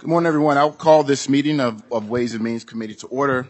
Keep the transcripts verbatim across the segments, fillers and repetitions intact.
Good morning, everyone. I'll call this meeting of, of Ways and Means Committee to order.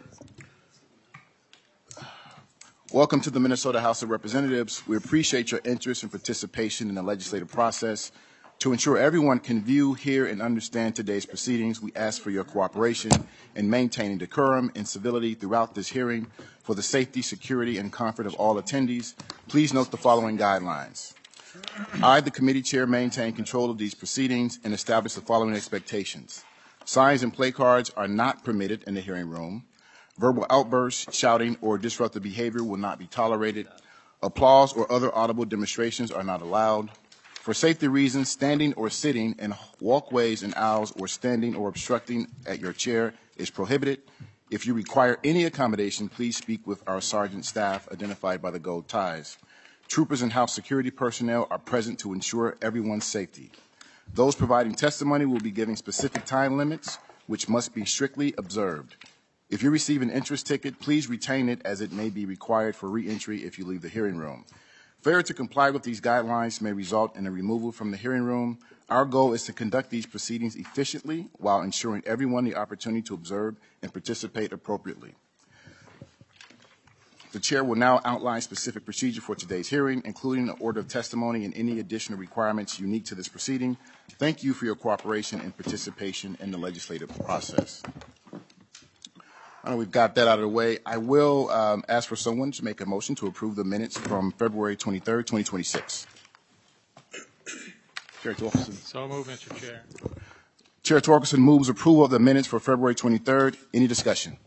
Welcome to the Minnesota House of Representatives. We appreciate your interest and participation in the legislative process. To ensure everyone can view, hear, and understand today's proceedings, we ask for your cooperation in maintaining decorum and civility throughout this hearing. For the safety, security, and comfort of all attendees, please note the following guidelines. I, the committee chair, maintain control of these proceedings and establish the following expectations. Signs and play cards are not permitted in the hearing room. Verbal outbursts, shouting, or disruptive behavior will not be tolerated. Applause or other audible demonstrations are not allowed. For safety reasons, standing or sitting in walkways and aisles or standing or obstructing at your chair is prohibited. If you require any accommodation, please speak with our sergeant staff identified by the gold ties. Troopers and House security personnel are present to ensure everyone's safety. Those providing testimony will be giving specific time limits, which must be strictly observed. If you receive an interest ticket, please retain it as it may be required for re-entry if you leave the hearing room. Failure to comply with these guidelines may result in a removal from the hearing room. Our goal is to conduct these proceedings efficiently while ensuring everyone the opportunity to observe and participate appropriately. The chair will now outline specific procedure for today's hearing, including the order of testimony and any additional requirements unique to this proceeding. Thank you for your cooperation and participation in the legislative process. I know we've got that out of the way. I will um, ask for someone to make a motion to approve the minutes from February twenty-third, twenty twenty-six. Chair Torkelson. So moved, Mister Chair. Chair Torkelson moves approval of the minutes for February twenty-third. Any discussion?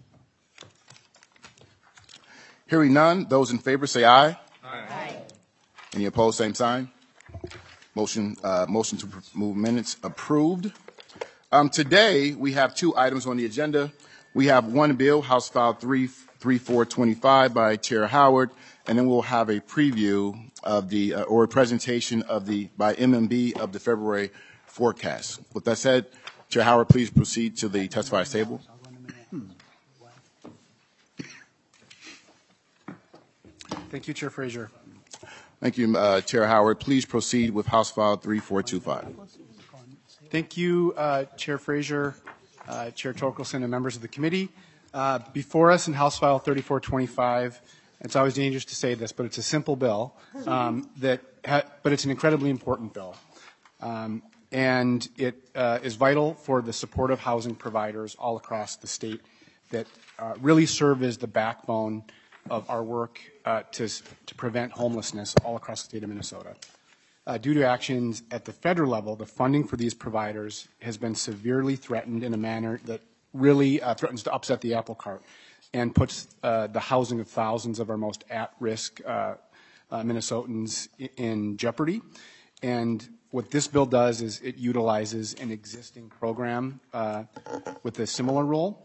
Hearing none, those in favor say aye. Aye. Any opposed, same sign. Motion, uh, motion to move minutes approved. Um, today, we have two items on the agenda. We have one bill, House File three thirty-four twenty-five by Chair Howard, and then we'll have a preview of the, uh, or a presentation of the, by M M B of the February forecast. With that said, Chair Howard, please proceed to the testifiers table. Thank you, Chair Frazier. Thank you, uh, Chair Howard. Please proceed with House File three four two five. Thank you, uh, Chair Frazier, uh, Chair Torkelson, and members of the committee. Uh, before us in House File thirty-four twenty-five, it's always dangerous to say this, but it's a simple bill, um, that ha- but it's an incredibly important bill. Um, and it uh, is vital for the supportive housing providers all across the state that uh, really serve as the backbone of our work uh, to, to prevent homelessness all across the state of Minnesota. Uh, due to actions at the federal level, the funding for these providers has been severely threatened in a manner that really uh, threatens to upset the apple cart and puts uh, the housing of thousands of our most at-risk uh, uh, Minnesotans in jeopardy. And what this bill does is it utilizes an existing program uh, with a similar role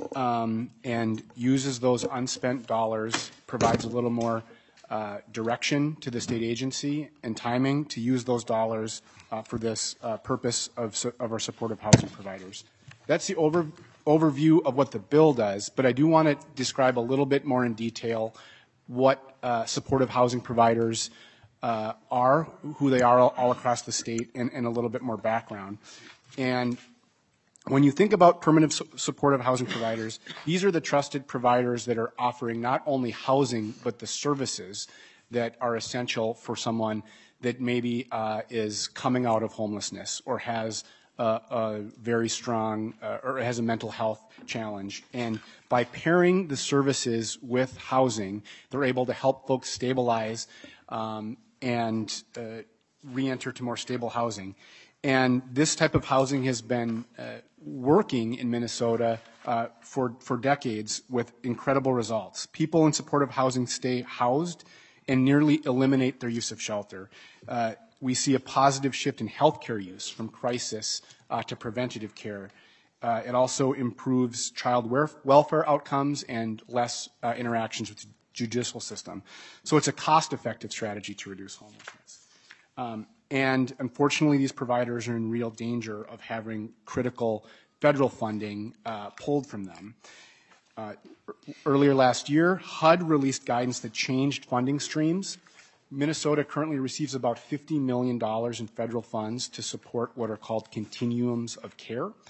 um, and uses those unspent dollars, provides a little more uh, direction to the state agency and timing to use those dollars uh, for this uh, purpose of, of our supportive housing providers. That's the over, overview of what the bill does, but I do want to describe a little bit more in detail what uh, supportive housing providers Uh, are, who they are all, all across the state, and, and a little bit more background. And when you think about permanent su- supportive housing providers, these are the trusted providers that are offering not only housing, but the services that are essential for someone that maybe uh, is coming out of homelessness or has a, a very strong, uh, or has a mental health challenge. And by pairing the services with housing, they're able to help folks stabilize um, and uh, re-enter to more stable housing. And this type of housing has been uh, working in Minnesota uh, for, for decades with incredible results. People in supportive housing stay housed and nearly eliminate their use of shelter. Uh, we see a positive shift in healthcare use from crisis uh, to preventative care. Uh, it also improves child welfare outcomes and less uh, interactions with judicial system. So it's a cost-effective strategy to reduce homelessness. Um, and unfortunately, these providers are in real danger of having critical federal funding uh, pulled from them. Uh, earlier last year, H U D released guidance that changed funding streams. Minnesota currently receives about fifty million dollars in federal funds to support what are called continuums of care.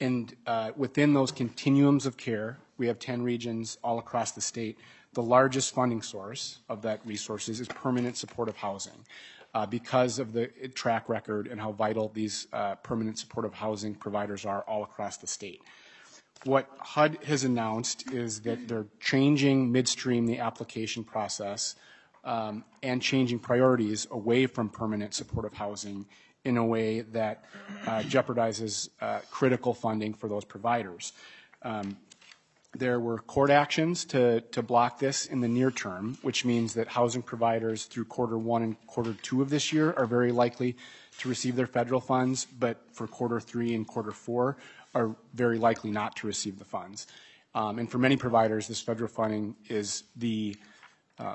And uh, within those continuums of care, we have ten regions all across the state. The largest funding source of that resources is permanent supportive housing uh, because of the track record and how vital these uh, permanent supportive housing providers are all across the state. What H U D has announced is that they're changing midstream the application process um, and changing priorities away from permanent supportive housing in a way that uh, jeopardizes uh, critical funding for those providers. Um, there were court actions to, to block this in the near term, which means that housing providers through quarter one and quarter two of this year are very likely to receive their federal funds, but for quarter three and quarter four are very likely not to receive the funds. Um, and for many providers, this federal funding is the uh,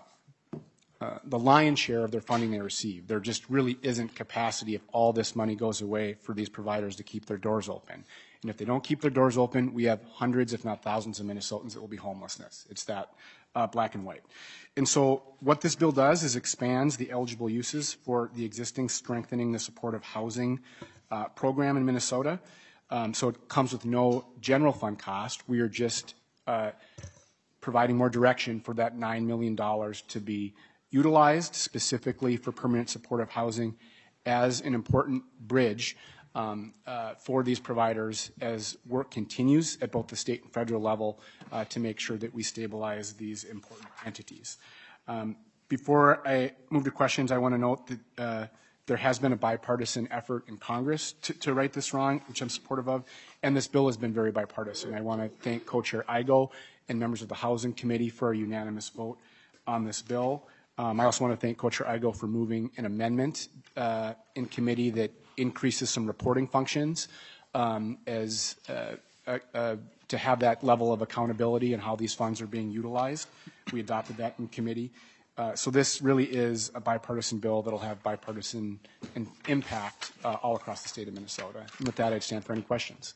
Uh, the lion's share of their funding they receive. There just really isn't capacity if all this money goes away for these providers to keep their doors open. And if they don't keep their doors open, we have hundreds, if not thousands, of Minnesotans that will be homelessness. It's that uh, black and white. And so what this bill does is expands the eligible uses for the existing Strengthening the Supportive Housing uh, program in Minnesota. Um, so it comes with no general fund cost. We are just uh, providing more direction for that nine million dollars to be utilized specifically for permanent supportive housing as an important bridge um, uh, for these providers as work continues at both the state and federal level uh, to make sure that we stabilize these important entities. Um, before I move to questions, I want to note that uh, there has been a bipartisan effort in Congress to, to right this wrong, which I'm supportive of, and this bill has been very bipartisan. I want to thank Co-Chair Igo and members of the Housing Committee for a unanimous vote on this bill. Um, I also want to thank Co-Chair Igo for moving an amendment uh, in committee that increases some reporting functions um, as uh, uh, uh, to have that level of accountability and how these funds are being utilized. We adopted that in committee. Uh, so this really is a bipartisan bill that will have bipartisan in, impact uh, all across the state of Minnesota. And with that, I'd stand for any questions.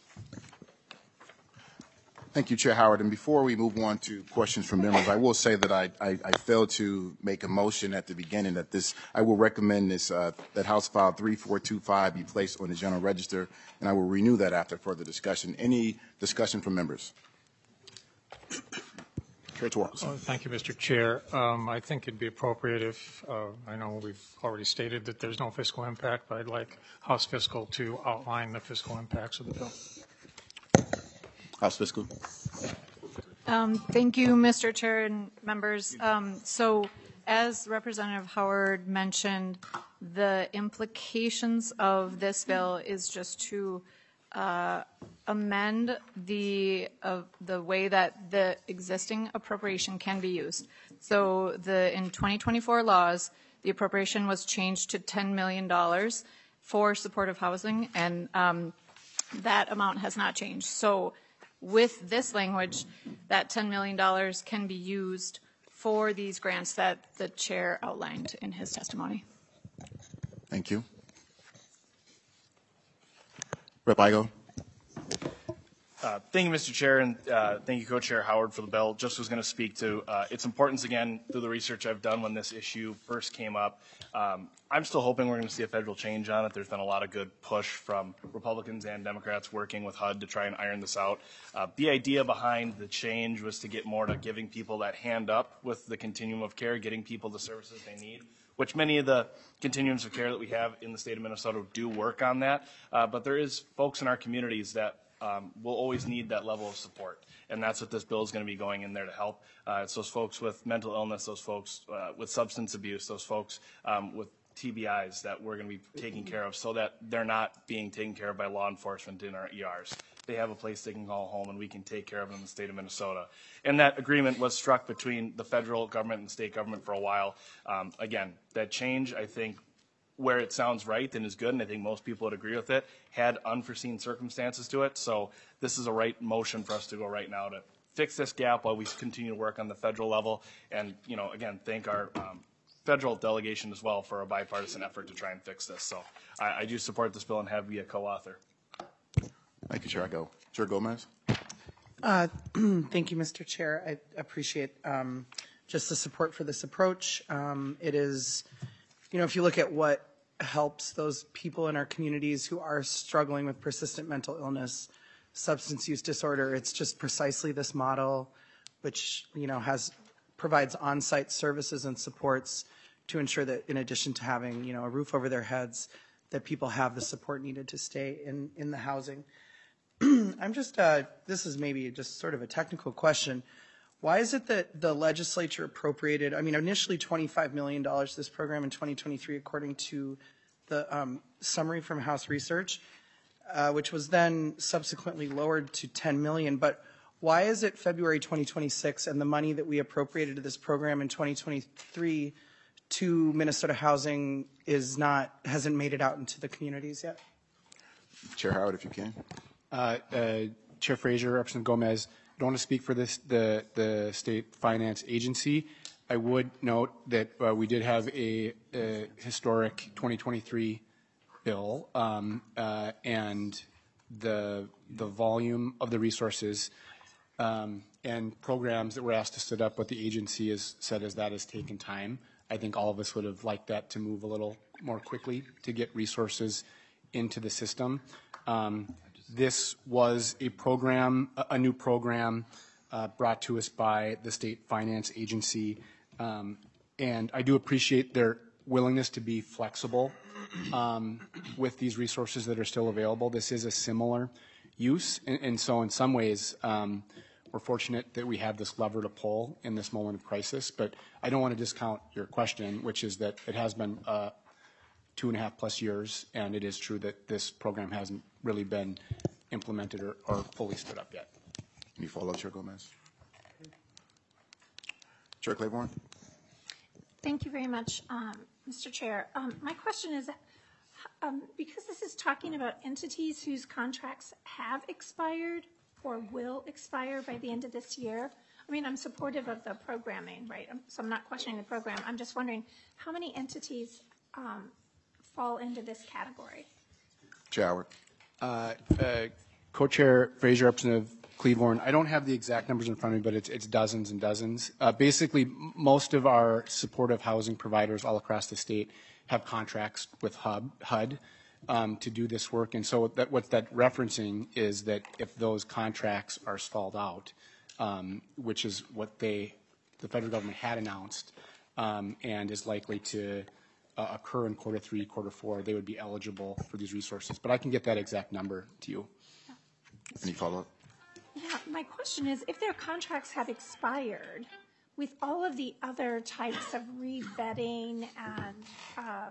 Thank you, Chair Howard. And before we move on to questions from members, I will say that I, I, I failed to make a motion at the beginning that this, I will recommend this, uh, that House File three four two five be placed on the General Register, and I will renew that after further discussion. Any discussion from members? Chair Torkelson. Oh, thank you, Mister Chair. Um, I think it'd be appropriate if, uh, I know we've already stated that there's no fiscal impact, but I'd like House Fiscal to outline the fiscal impacts of the bill. House Fiscal. Um, thank you, Mister Chair and members. Um, so as Representative Howard mentioned, the implications of this bill is just to uh, amend the uh, the way that the existing appropriation can be used. So the in twenty twenty-four laws, the appropriation was changed to ten million dollars for supportive housing, and um, that amount has not changed. So with this language, that ten million dollars can be used for these grants that the chair outlined in his testimony. Thank you. Rep Igo. Uh, thank you, Mister Chair, and uh, thank you, Co-Chair Howard, for the bill. Just was going to speak to uh, its importance again through the research I've done when this issue first came up. Um, I'm still hoping we're going to see a federal change on it. There's been a lot of good push from Republicans and Democrats working with H U D to try and iron this out. Uh, the idea behind the change was to get more to giving people that hand up with the continuum of care, getting people the services they need, which many of the continuums of care that we have in the state of Minnesota do work on that. Uh, but there is folks in our communities that Um, we'll always need that level of support, and that's what this bill is going to be going in there to help. Uh, it's those folks with mental illness, those folks uh, with substance abuse, those folks um, with T B Is that we're going to be taking care of so that they're not being taken care of by law enforcement in our E Rs. They have a place they can call home, and we can take care of them in the state of Minnesota. And that agreement was struck between the federal government and state government for a while. Um, again, that change, I think, where it sounds right and is good, and I think most people would agree with it, had unforeseen circumstances to it. So this is a right motion for us to go right now to fix this gap while we continue to work on the federal level. And, you know, again, thank our um, federal delegation as well for a bipartisan effort to try and fix this. So I, I do support this bill and have be a co-author. Thank you, Chair. I go. Chair Gomez. Uh, thank you, Mister Chair. I appreciate um, just the support for this approach. Um, it is, you know, if you look at what helps those people in our communities who are struggling with persistent mental illness, substance use disorder. It's just precisely this model, which, you know, has provides on-site services and supports to ensure that in addition to having, you know, a roof over their heads, that people have the support needed to stay in, in the housing. I'm just, uh, this is maybe just sort of a technical question. Why is it that the legislature appropriated, I mean, initially twenty-five million dollars to this program in twenty twenty-three, according to the um, summary from House Research, uh, which was then subsequently lowered to ten million dollars. But why is it February twenty twenty-six and the money that we appropriated to this program in twenty twenty-three to Minnesota Housing is not, hasn't made it out into the communities yet? Chair Howard, if you can. Uh, uh, Chair Frazier, Representative Gomez, I don't want to speak for this, the, the state finance agency. I would note that uh, we did have a, a historic twenty twenty-three bill, um, uh, and the, the volume of the resources um, and programs that were asked to set up, what the agency has said is that has taken time. I think all of us would have liked that to move a little more quickly to get resources into the system. Um, This was a program, a new program uh, brought to us by the state finance agency. Um, and I do appreciate their willingness to be flexible um, with these resources that are still available. This is a similar use. And, and so in some ways, um, we're fortunate that we have this lever to pull in this moment of crisis. But I don't want to discount your question, which is that it has been uh, two and a half plus years, and it is true that this program hasn't really been implemented or, or fully stood up yet. Any follow-up, Chair Gomez? Chair Claiborne? Thank you very much, um, Mister Chair. Um, my question is, um, because this is talking about entities whose contracts have expired or will expire by the end of this year, I mean, I'm supportive of the programming, right? So I'm not questioning the program. I'm just wondering how many entities um, fall into this category? Chair Howard? Uh, uh, Co-Chair Frazier, Representative Claiborne, I don't have the exact numbers in front of me, but it's, it's dozens and dozens. Uh, basically, most of our supportive housing providers all across the state have contracts with Hub, H U D um, to do this work. And so that, what that referencing is that if those contracts are stalled out, um, which is what they, the federal government had announced um, and is likely to Uh, occur in quarter three, quarter four, they would be eligible for these resources. But I can get that exact number to you. Any follow-up? Yeah, my question is, if their contracts have expired, with all of the other types of revetting and uh,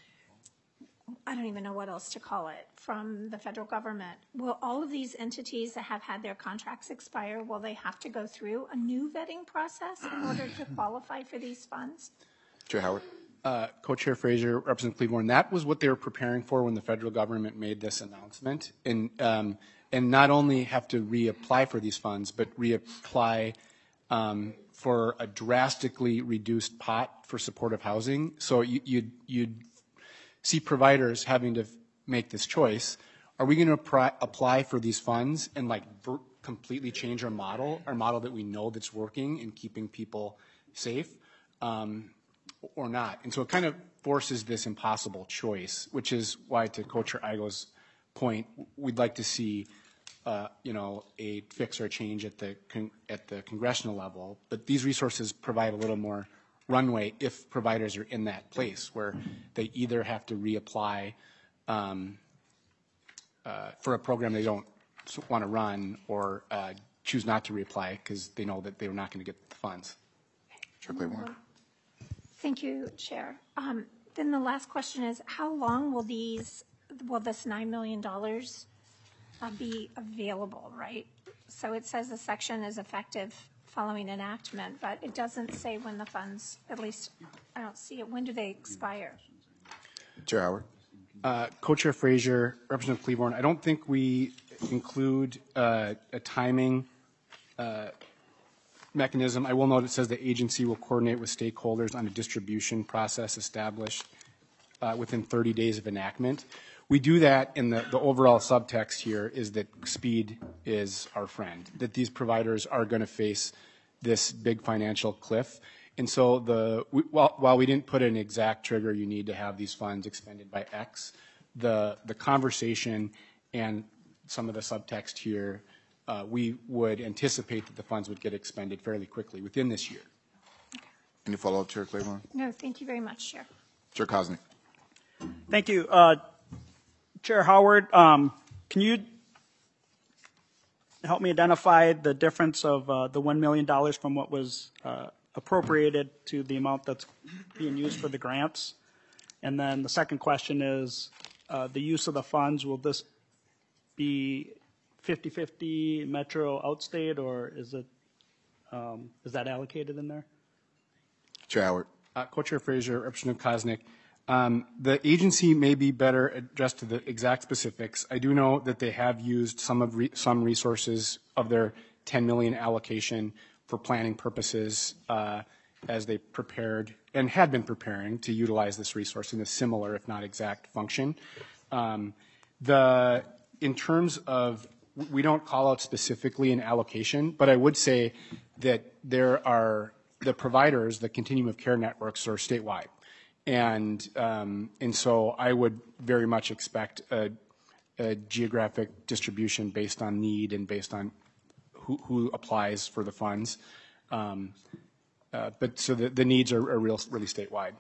I don't even know what else to call it from the federal government, will all of these entities that have had their contracts expire, will they have to go through a new vetting process in order to qualify for these funds? Chair Howard? Uh, Co-Chair Frazier, Representative Claiborne, that was what they were preparing for when the federal government made this announcement. And, um, and not only have to reapply for these funds, but reapply um, for a drastically reduced pot for supportive housing. So you, you'd, you'd see providers having to make this choice. Are we going to apply for these funds and like completely change our model, our model that we know that's working and keeping people safe? Um, or not. And so it kind of forces this impossible choice, which is why, to Co-Chair Igo's point, we'd like to see, uh, you know, a fix or a change at the con at the congressional level. But these resources provide a little more runway if providers are in that place where they either have to reapply um, uh, for a program they don't want to run, or uh, choose not to reapply because they know that they're not going to get the funds. Chair Claiborne? Thank you, Chair. Um, then the last question is, how long will these, will this nine million dollars uh, be available, right? So it says the section is effective following enactment, but it doesn't say when the funds, at least I don't see it. When do they expire? Chair Howard? Uh, Co-Chair Frazier, Representative Claiborne, I don't think we include uh, a timing uh, mechanism. I will note it says the agency will coordinate with stakeholders on a distribution process established uh, within thirty days of enactment. We do that in the, the overall subtext here is that speed is our friend, that these providers are going to face this big financial cliff. And so the, we, while, while we didn't put an exact trigger, you need to have these funds expended by X, the, the conversation and some of the subtext here, uh, we would anticipate that the funds would get expended fairly quickly within this year. Any follow-up, Chair Claiborne? No, thank you very much, Chair. Chair Kosnick. Thank you. Uh, Chair Howard, um, can you help me identify the difference of uh, the one million dollars from what was uh, appropriated to the amount that's being used for the grants? And then the second question is uh, the use of the funds. Will this be fifty fifty Metro outstate, or is it um, is that allocated in there? Chair Howard. Uh, Co-Chair Frazier, Representative Kosnick. Um, the agency may be better addressed to the exact specifics. I do know that they have used some of re some resources of their ten million allocation for planning purposes uh, as they prepared and had been preparing to utilize this resource in a similar, if not exact, function. Um, the in terms of, we don't call out specifically an allocation, but I would say that there are the providers, the continuum of care networks, are statewide. And, um, and so I would very much expect a, a geographic distribution based on need and based on who, who applies for the funds. Um, uh, but so the, the needs are, are real, really statewide.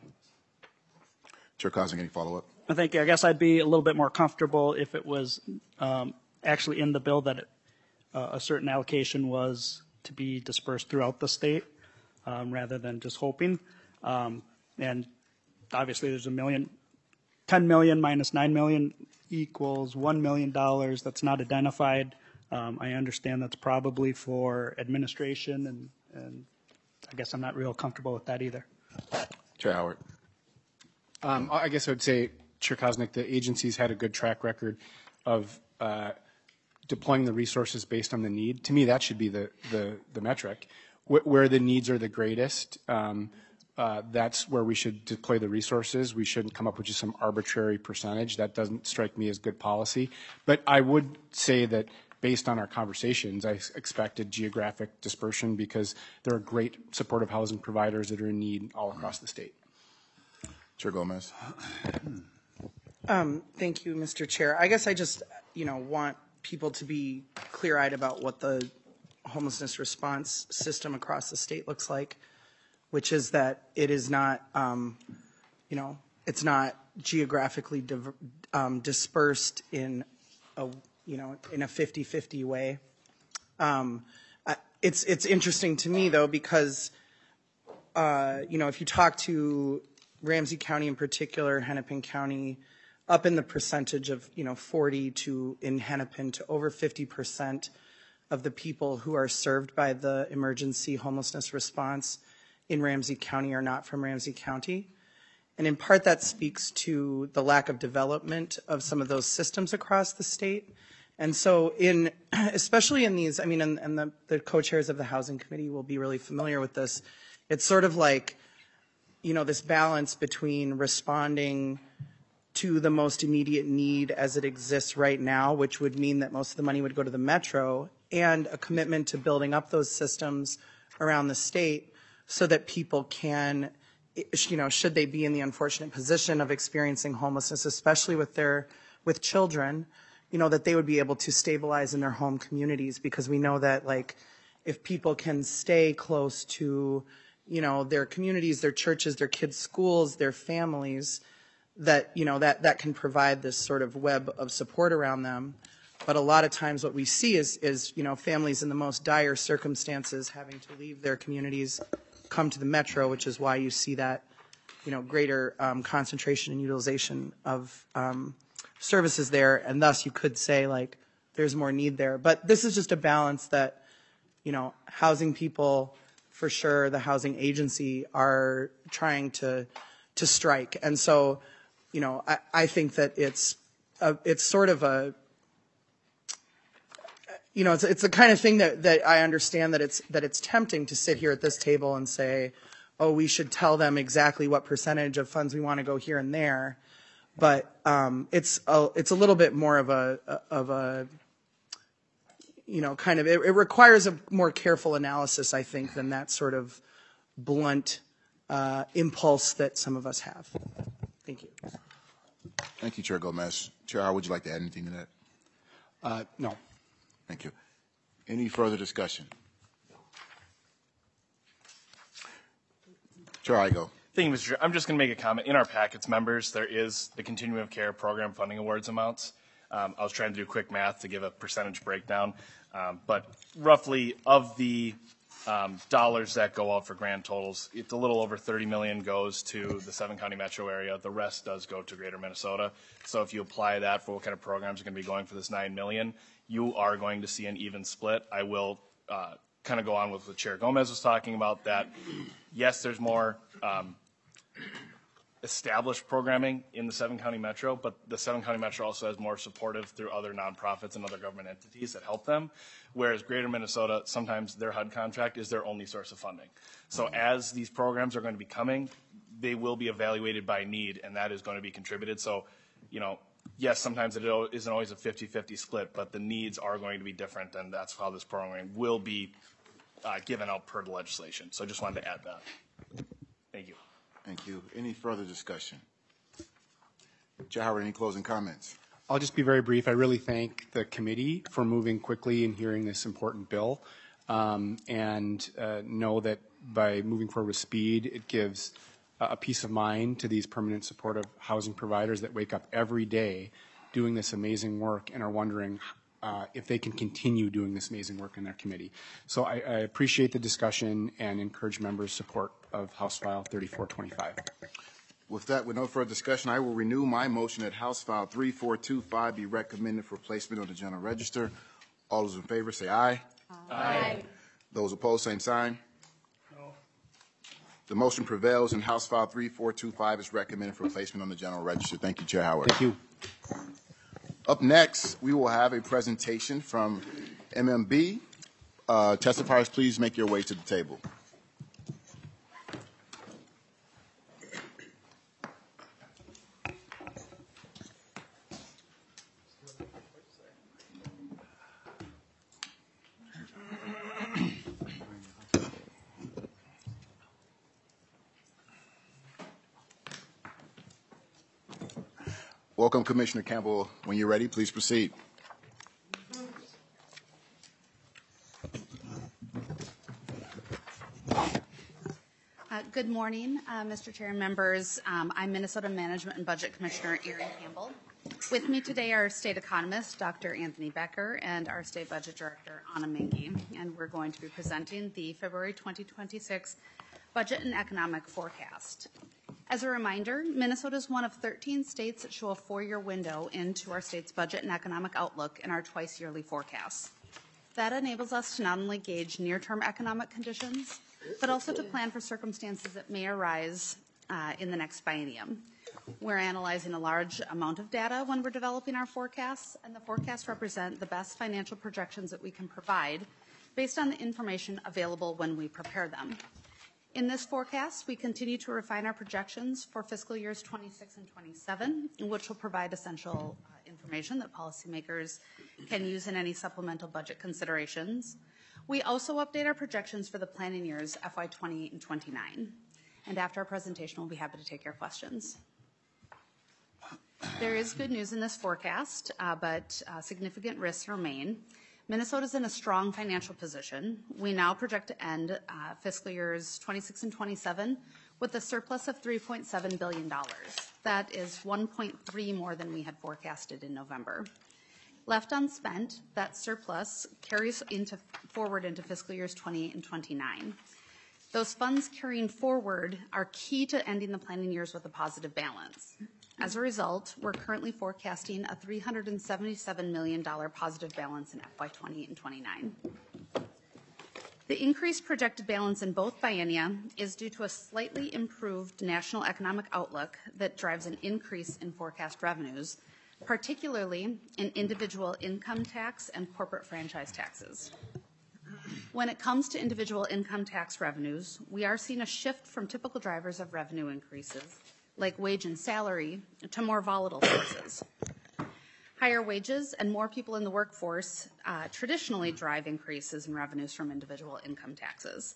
Chair Kosnick, any follow-up? Thank you. I guess I'd be a little bit more comfortable if it was um, actually in the bill that it, uh, a certain allocation was to be dispersed throughout the state um, rather than just hoping. Um, and obviously there's a million, ten million minus nine million equals one million dollars that's not identified. Um, I understand that's probably for administration, and, and I guess I'm not real comfortable with that either. Chair Howard. Um, I guess I would say, Chair Kosnick, the agency's had a good track record of uh, deploying the resources based on the need. To me, that should be the, the, the metric. Wh where the needs are the greatest, um, uh, that's where we should deploy the resources. We shouldn't come up with just some arbitrary percentage. That doesn't strike me as good policy. But I would say that based on our conversations, I expected geographic dispersion because there are great supportive housing providers that are in need all across the state. Chair Gomez. Um, thank you, Mister Chair. I guess I just, you know, want people to be clear-eyed about what the homelessness response system across the state looks like, which is that it is not, um, you know, it's not geographically div um, dispersed in a, you know, in a fifty fifty way. Um, I, it's it's interesting to me though because, uh, you know, if you talk to Ramsey County in particular, Hennepin County, up in the percentage of, you know, forty to in Hennepin to over fifty percent of the people who are served by the emergency homelessness response in Ramsey County are not from Ramsey County. And in part that speaks to the lack of development of some of those systems across the state. And so in, especially in these, I mean, and, and the, the co-chairs of the Housing Committee will be really familiar with this. It's sort of like, you know, this balance between responding to the most immediate need as it exists right now, which would mean that most of the money would go to the Metro, and a commitment to building up those systems around the state so that people can, you know, should they be in the unfortunate position of experiencing homelessness, especially with their, with children, you know, that they would be able to stabilize in their home communities, because we know that, like, if people can stay close to, you know, their communities, their churches, their kids' schools, their families, that, you know, that, that can provide this sort of web of support around them. But a lot of times what we see is, is, you know, families in the most dire circumstances having to leave their communities, come to the Metro, which is why you see that, you know, greater um, concentration and utilization of um, services there. And thus you could say, like, there's more need there. But this is just a balance that, you know, housing people, for sure, the housing agency are trying to to strike. And so, you know, I, I think that it's a, it's sort of a, you know, it's it's the kind of thing that, that I understand that it's that it's tempting to sit here at this table and say, oh, we should tell them exactly what percentage of funds we want to go here and there. But um, it's a, it's a little bit more of a of a you know, kind of, it, it requires a more careful analysis, I think, than that sort of blunt uh, impulse that some of us have. Thank you. Thank you, Chair Gomez. Chair Howard, would you like to add anything to that? Uh, no. Thank you. Any further discussion? Chair Igo. Thank you, Mister Chair. I'm just going to make a comment. In our packets, members, there is the Continuum of Care Program funding awards amounts. Um, I was trying to do quick math to give a percentage breakdown, um, but roughly of the um, dollars that go out for grand totals, it's a little over thirty million goes to the seven county metro area. The rest does go to Greater Minnesota. So if you apply that for what kind of programs are going to be going for this nine million, you are going to see an even split. I will uh, kind of go on with what Chair Gomez was talking about, that yes, there's more um, established programming in the seven county metro, but the seven county metro also has more supportive through other nonprofits and other government entities that help them. Whereas Greater Minnesota, sometimes their H U D contract is their only source of funding. So as these programs are going to be coming, they will be evaluated by need, and that is going to be contributed. So, you know, yes, sometimes it isn't always a fifty-fifty split, but the needs are going to be different, and that's how this program will be uh, given out per the legislation. So I just wanted to add that. Thank you. Thank you. Any further discussion? Chair Howard, any closing comments? I'll just be very brief. I really thank the committee for moving quickly and hearing this important bill, um, and uh, know that by moving forward with speed, it gives uh, a peace of mind to these permanent supportive housing providers that wake up every day doing this amazing work and are wondering uh, if they can continue doing this amazing work in their committee. So I, I appreciate the discussion and encourage members' support of House File thirty-four twenty-five. With that, with no further discussion, I will renew my motion that House File three four two five be recommended for placement on the General Register. All those in favor say aye. Aye. Those opposed, same sign. No. The motion prevails, and House File three four two five is recommended for placement on the General Register. Thank you, Chair Howard. Thank you. Up next, we will have a presentation from M M B. Uh, testifiers, please make your way to the table. Welcome, Commissioner Campbell. When you're ready, please proceed. Uh, good morning, uh, Mister Chair and members. Um, I'm Minnesota Management and Budget Commissioner Erin Campbell. With me today are State Economist Doctor Anthony Becker and our State Budget Director Anna Mingy, and we're going to be presenting the February twenty twenty-six Budget and Economic Forecast. As a reminder, Minnesota is one of thirteen states that show a four-year window into our state's budget and economic outlook in our twice-yearly forecasts. That enables us to not only gauge near-term economic conditions, but also to plan for circumstances that may arise uh, in the next biennium. We're analyzing a large amount of data when we're developing our forecasts, and the forecasts represent the best financial projections that we can provide based on the information available when we prepare them. In this forecast, we continue to refine our projections for fiscal years twenty-six and twenty-seven, which will provide essential uh, information that policymakers can use in any supplemental budget considerations. We also update our projections for the planning years F Y twenty-eight and twenty-nine. And after our presentation, we'll be happy to take your questions. There is good news in this forecast, uh, but uh, significant risks remain. Minnesota's in a strong financial position. We now project to end uh, fiscal years twenty-six and twenty-seven with a surplus of three point seven billion dollars. That is one point three more than we had forecasted in November. Left unspent, that surplus carries into, forward into fiscal years twenty-eight and twenty-nine. Those funds carrying forward are key to ending the planning years with a positive balance. As a result, we're currently forecasting a three hundred seventy-seven million dollars positive balance in F Y twenty-eight and twenty-nine. The increased projected balance in both biennia is due to a slightly improved national economic outlook that drives an increase in forecast revenues, particularly in individual income tax and corporate franchise taxes. When it comes to individual income tax revenues, we are seeing a shift from typical drivers of revenue increases, like wage and salary, to more volatile sources. Higher wages and more people in the workforce uh, traditionally drive increases in revenues from individual income taxes.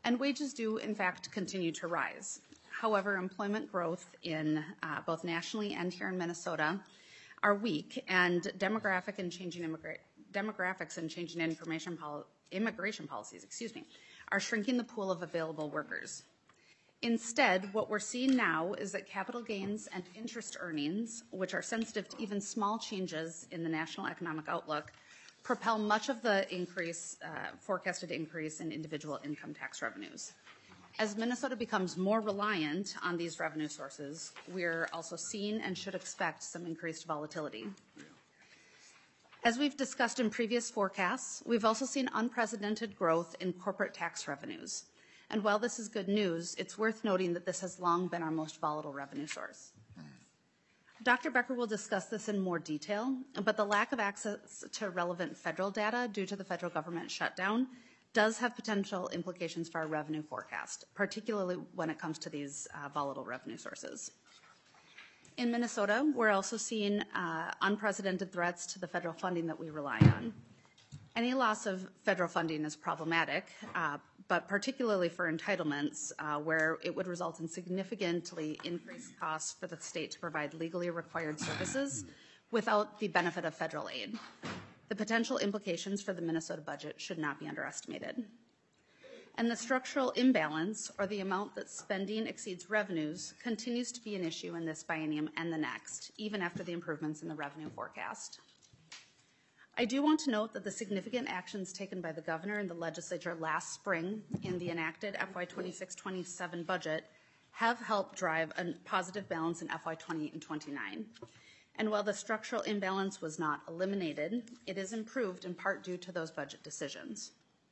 And wages do, in fact, continue to rise. However, employment growth in uh, both nationally and here in Minnesota are weak, and demographic and changing immigra- demographics and changing information pol- immigration policies, excuse me, are shrinking the pool of available workers. Instead, what we're seeing now is that capital gains and interest earnings, which are sensitive to even small changes in the national economic outlook, propel much of the increase, uh, forecasted increase in individual income tax revenues. As Minnesota becomes more reliant on these revenue sources, we're also seeing and should expect some increased volatility. As we've discussed in previous forecasts, we've also seen unprecedented growth in corporate tax revenues. And while this is good news, it's worth noting that this has long been our most volatile revenue source. Doctor Becker will discuss this in more detail, but the lack of access to relevant federal data due to the federal government shutdown does have potential implications for our revenue forecast, particularly when it comes to these uh, volatile revenue sources. In Minnesota, we're also seeing uh, unprecedented threats to the federal funding that we rely on. Any loss of federal funding is problematic, uh, but particularly for entitlements, uh, where it would result in significantly increased costs for the state to provide legally required services without the benefit of federal aid. The potential implications for the Minnesota budget should not be underestimated. And the structural imbalance, or the amount that spending exceeds revenues, continues to be an issue in this biennium and the next, even after the improvements in the revenue forecast. I do want to note that the significant actions taken by the governor and the legislature last spring in the enacted F Y twenty-six twenty-seven budget have helped drive a positive balance in F Y twenty-eight and twenty-nine. And while the structural imbalance was not eliminated, it is improved in part due to those budget decisions.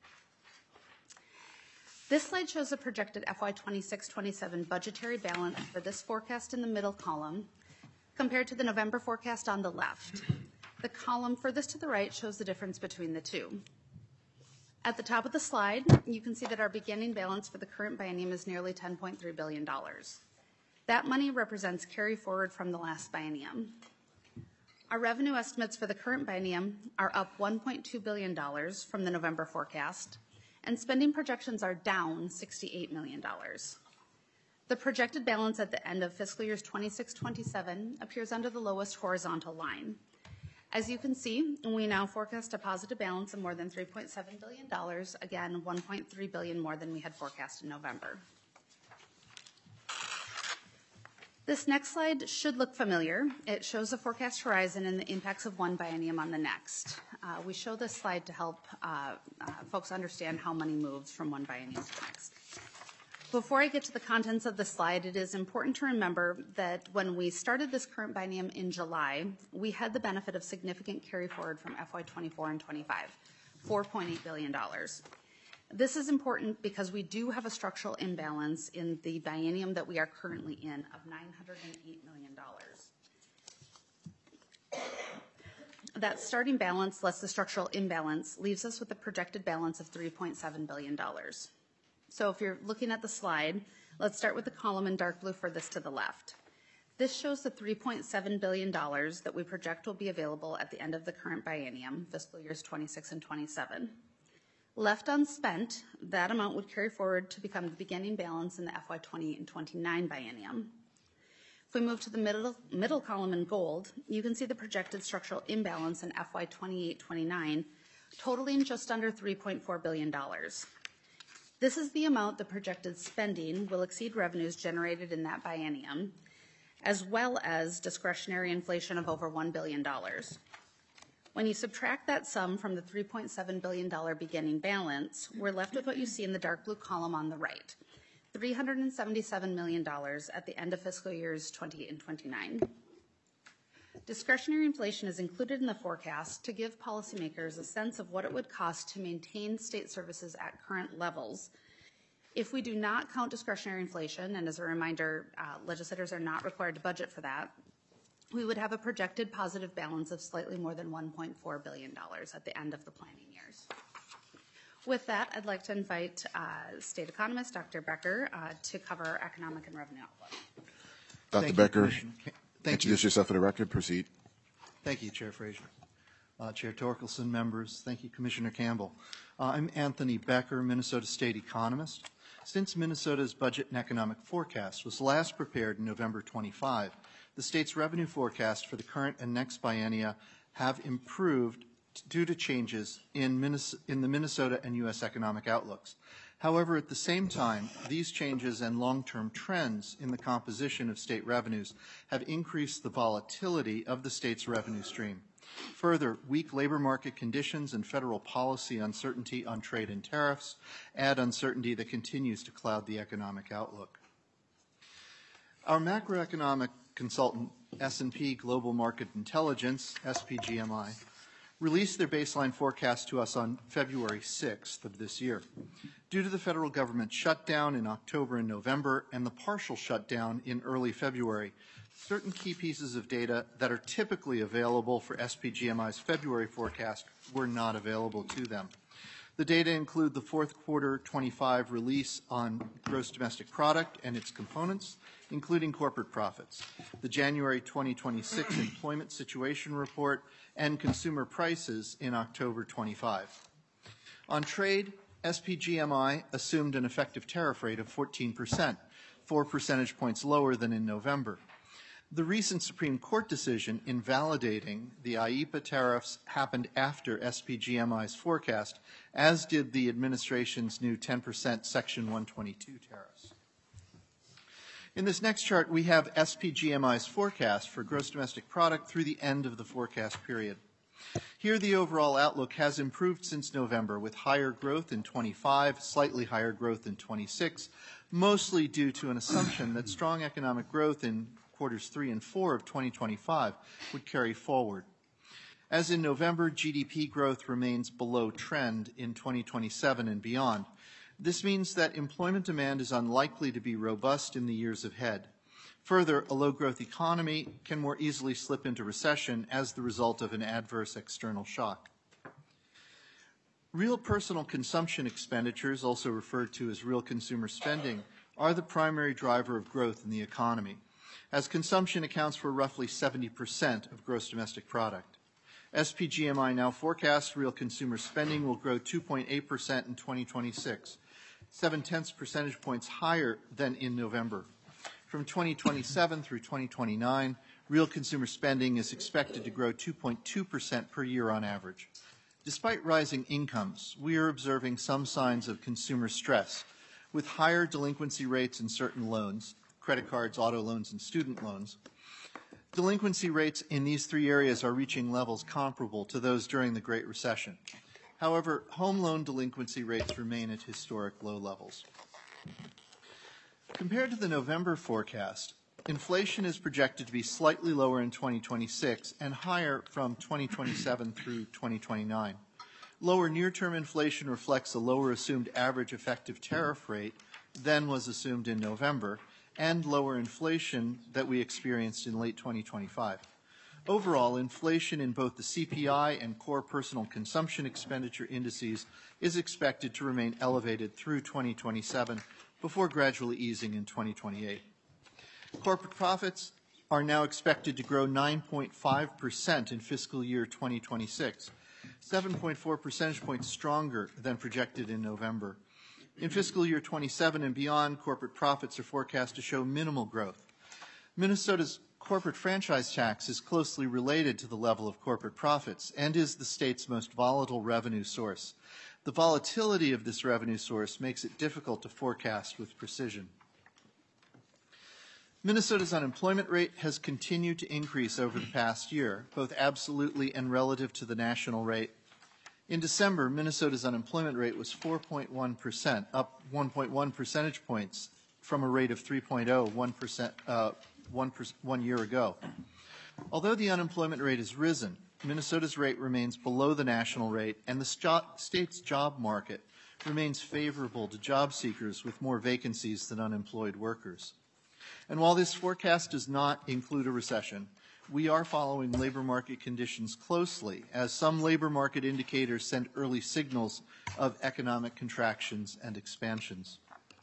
This slide shows a projected F Y twenty-six twenty-seven budgetary balance for this forecast in the middle column compared to the November forecast on the left. The column furthest to the right shows the difference between the two. At the top of the slide, you can see that our beginning balance for the current biennium is nearly ten point three billion dollars. That money represents carry forward from the last biennium. Our revenue estimates for the current biennium are up one point two billion dollars from the November forecast, and spending projections are down sixty-eight million dollars. The projected balance at the end of fiscal years twenty-six twenty-seven appears under the lowest horizontal line. As you can see, we now forecast a positive balance of more than three point seven billion dollars, again, one point three billion dollars more than we had forecast in November. This next slide should look familiar. It shows the forecast horizon and the impacts of one biennium on the next. Uh, we show this slide to help uh, uh, folks understand how money moves from one biennium to the next. Before I get to the contents of the slide, it is important to remember that when we started this current biennium in July, we had the benefit of significant carry forward from F Y twenty-four and twenty-five, four point eight billion dollars. This is important because we do have a structural imbalance in the biennium that we are currently in of nine hundred eight million dollars. That starting balance less the structural imbalance leaves us with a projected balance of three point seven billion dollars. So if you're looking at the slide, let's start with the column in dark blue furthest to the left. This shows the three point seven billion dollars that we project will be available at the end of the current biennium, fiscal years twenty-six and twenty-seven. Left unspent, that amount would carry forward to become the beginning balance in the F Y twenty-eight and twenty-nine biennium. If we move to the middle, middle column in gold, you can see the projected structural imbalance in F Y twenty-eight twenty-nine, totaling just under three point four billion dollars. This is the amount the projected spending will exceed revenues generated in that biennium, as well as discretionary inflation of over one billion dollars. When you subtract that sum from the three point seven billion dollars beginning balance, we're left with what you see in the dark blue column on the right, three hundred seventy-seven million dollars at the end of fiscal years twenty-eight and twenty-nine. Discretionary inflation is included in the forecast to give policymakers a sense of what it would cost to maintain state services at current levels. If we do not count discretionary inflation, and as a reminder, uh, legislators are not required to budget for that, we would have a projected positive balance of slightly more than one point four billion dollars at the end of the planning years. With that, I'd like to invite uh, State Economist Doctor Becker uh, to cover economic and revenue outlook. Doctor Thank Becker, you, Thank introduce you. yourself for the record. Proceed. Thank you, Chair Frazier. Uh, Chair Torkelson, members, thank you, Commissioner Campbell. Uh, I'm Anthony Becker, Minnesota State Economist. Since Minnesota's budget and economic forecast was last prepared in November twenty-five, the state's revenue forecast for the current and next biennia have improved due to changes in, Minnes- in the Minnesota and U S economic outlooks. However, at the same time, these changes and long-term trends in the composition of state revenues have increased the volatility of the state's revenue stream. Further, weak labor market conditions and federal policy uncertainty on trade and tariffs add uncertainty that continues to cloud the economic outlook. Our macroeconomic consultant, S and P Global Market Intelligence, S P G M I, released their baseline forecast to us on February sixth of this year. Due to the federal government shutdown in October and November and the partial shutdown in early February, certain key pieces of data that are typically available for S P G M I's February forecast were not available to them. The data include the fourth quarter twenty-five release on gross domestic product and its components, including corporate profits, the January twenty twenty-six employment situation report, and consumer prices in October twenty-five. On trade, S P G M I assumed an effective tariff rate of fourteen percent, four percentage points lower than in November. The recent Supreme Court decision invalidating the I E P A tariffs happened after S P G M I's forecast, as did the administration's new ten percent Section one twenty-two tariffs. In this next chart, we have S P G M I's forecast for gross domestic product through the end of the forecast period. Here, the overall outlook has improved since November, with higher growth in twenty-five, slightly higher growth in twenty-six, mostly due to an assumption that strong economic growth in quarters three and four of twenty twenty-five would carry forward. As in November, G D P growth remains below trend in twenty twenty-seven and beyond. This means that employment demand is unlikely to be robust in the years ahead. Further, a low-growth economy can more easily slip into recession as the result of an adverse external shock. Real personal consumption expenditures, also referred to as real consumer spending, are the primary driver of growth in the economy, as consumption accounts for roughly seventy percent of gross domestic product. S P G M I now forecasts real consumer spending will grow two point eight percent in twenty twenty-six, seven-tenths percentage points higher than in November. From twenty twenty-seven through twenty twenty-nine, real consumer spending is expected to grow two point two percent per year on average. Despite rising incomes, we are observing some signs of consumer stress, with higher delinquency rates in certain loans, credit cards, auto loans, and student loans. Delinquency rates in these three areas are reaching levels comparable to those during the Great Recession. However, home loan delinquency rates remain at historic low levels. Compared to the November forecast, inflation is projected to be slightly lower in twenty twenty-six and higher from twenty twenty-seven through twenty twenty-nine. Lower near-term inflation reflects a lower assumed average effective tariff rate than was assumed in November, and lower inflation that we experienced in late twenty twenty-five. Overall, inflation in both the C P I and core personal consumption expenditure indices is expected to remain elevated through twenty twenty-seven before gradually easing in twenty twenty-eight. Corporate profits are now expected to grow nine point five percent in fiscal year twenty twenty-six, seven point four percentage points stronger than projected in November. In fiscal year twenty-seven and beyond, corporate profits are forecast to show minimal growth. Minnesota's corporate franchise tax is closely related to the level of corporate profits and is the state's most volatile revenue source. The volatility of this revenue source makes it difficult to forecast with precision. Minnesota's unemployment rate has continued to increase over the past year, both absolutely and relative to the national rate. In December, Minnesota's unemployment rate was four point one percent, up one point one percentage points from a rate of three point zero one percent uh, one, one year ago. Although the unemployment rate has risen, Minnesota's rate remains below the national rate, and the st- state's job market remains favorable to job seekers with more vacancies than unemployed workers. And while this forecast does not include a recession, we are following labor market conditions closely, as some labor market indicators send early signals of economic contractions and expansions.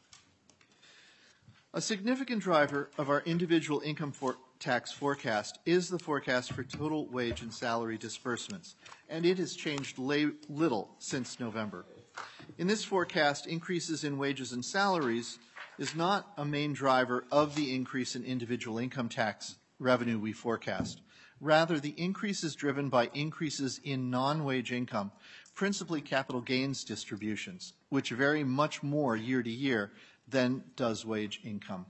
A significant driver of our individual income for tax forecast is the forecast for total wage and salary disbursements, and it has changed la- little since November. In this forecast, increases in wages and salaries is not a main driver of the increase in individual income tax revenue we forecast. Rather, the increase is driven by increases in non-wage income, principally capital gains distributions, which vary much more year to year than does wage income.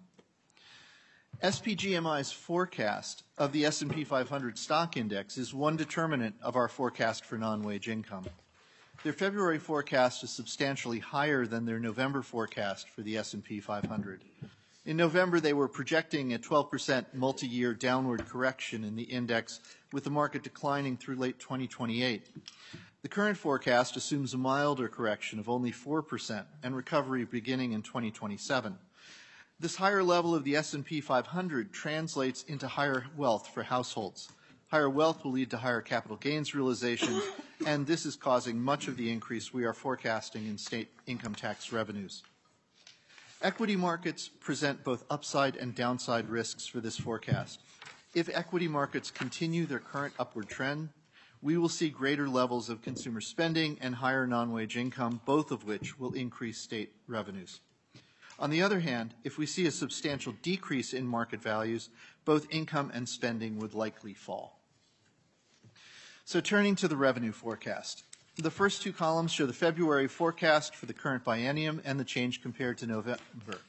S P G M I's forecast of the S and P five hundred stock index is one determinant of our forecast for non-wage income. Their February forecast is substantially higher than their November forecast for the S and P five hundred. In November, they were projecting a twelve percent multi-year downward correction in the index, with the market declining through late twenty twenty-eight. The current forecast assumes a milder correction of only four percent and recovery beginning in twenty twenty-seven. This higher level of the S and P five hundred translates into higher wealth for households. Higher wealth will lead to higher capital gains realizations, and this is causing much of the increase we are forecasting in state income tax revenues. Equity markets present both upside and downside risks for this forecast. If equity markets continue their current upward trend, we will see greater levels of consumer spending and higher non-wage income, both of which will increase state revenues. On the other hand, if we see a substantial decrease in market values, both income and spending would likely fall. So turning to the revenue forecast. The first two columns show the February forecast for the current biennium and the change compared to November.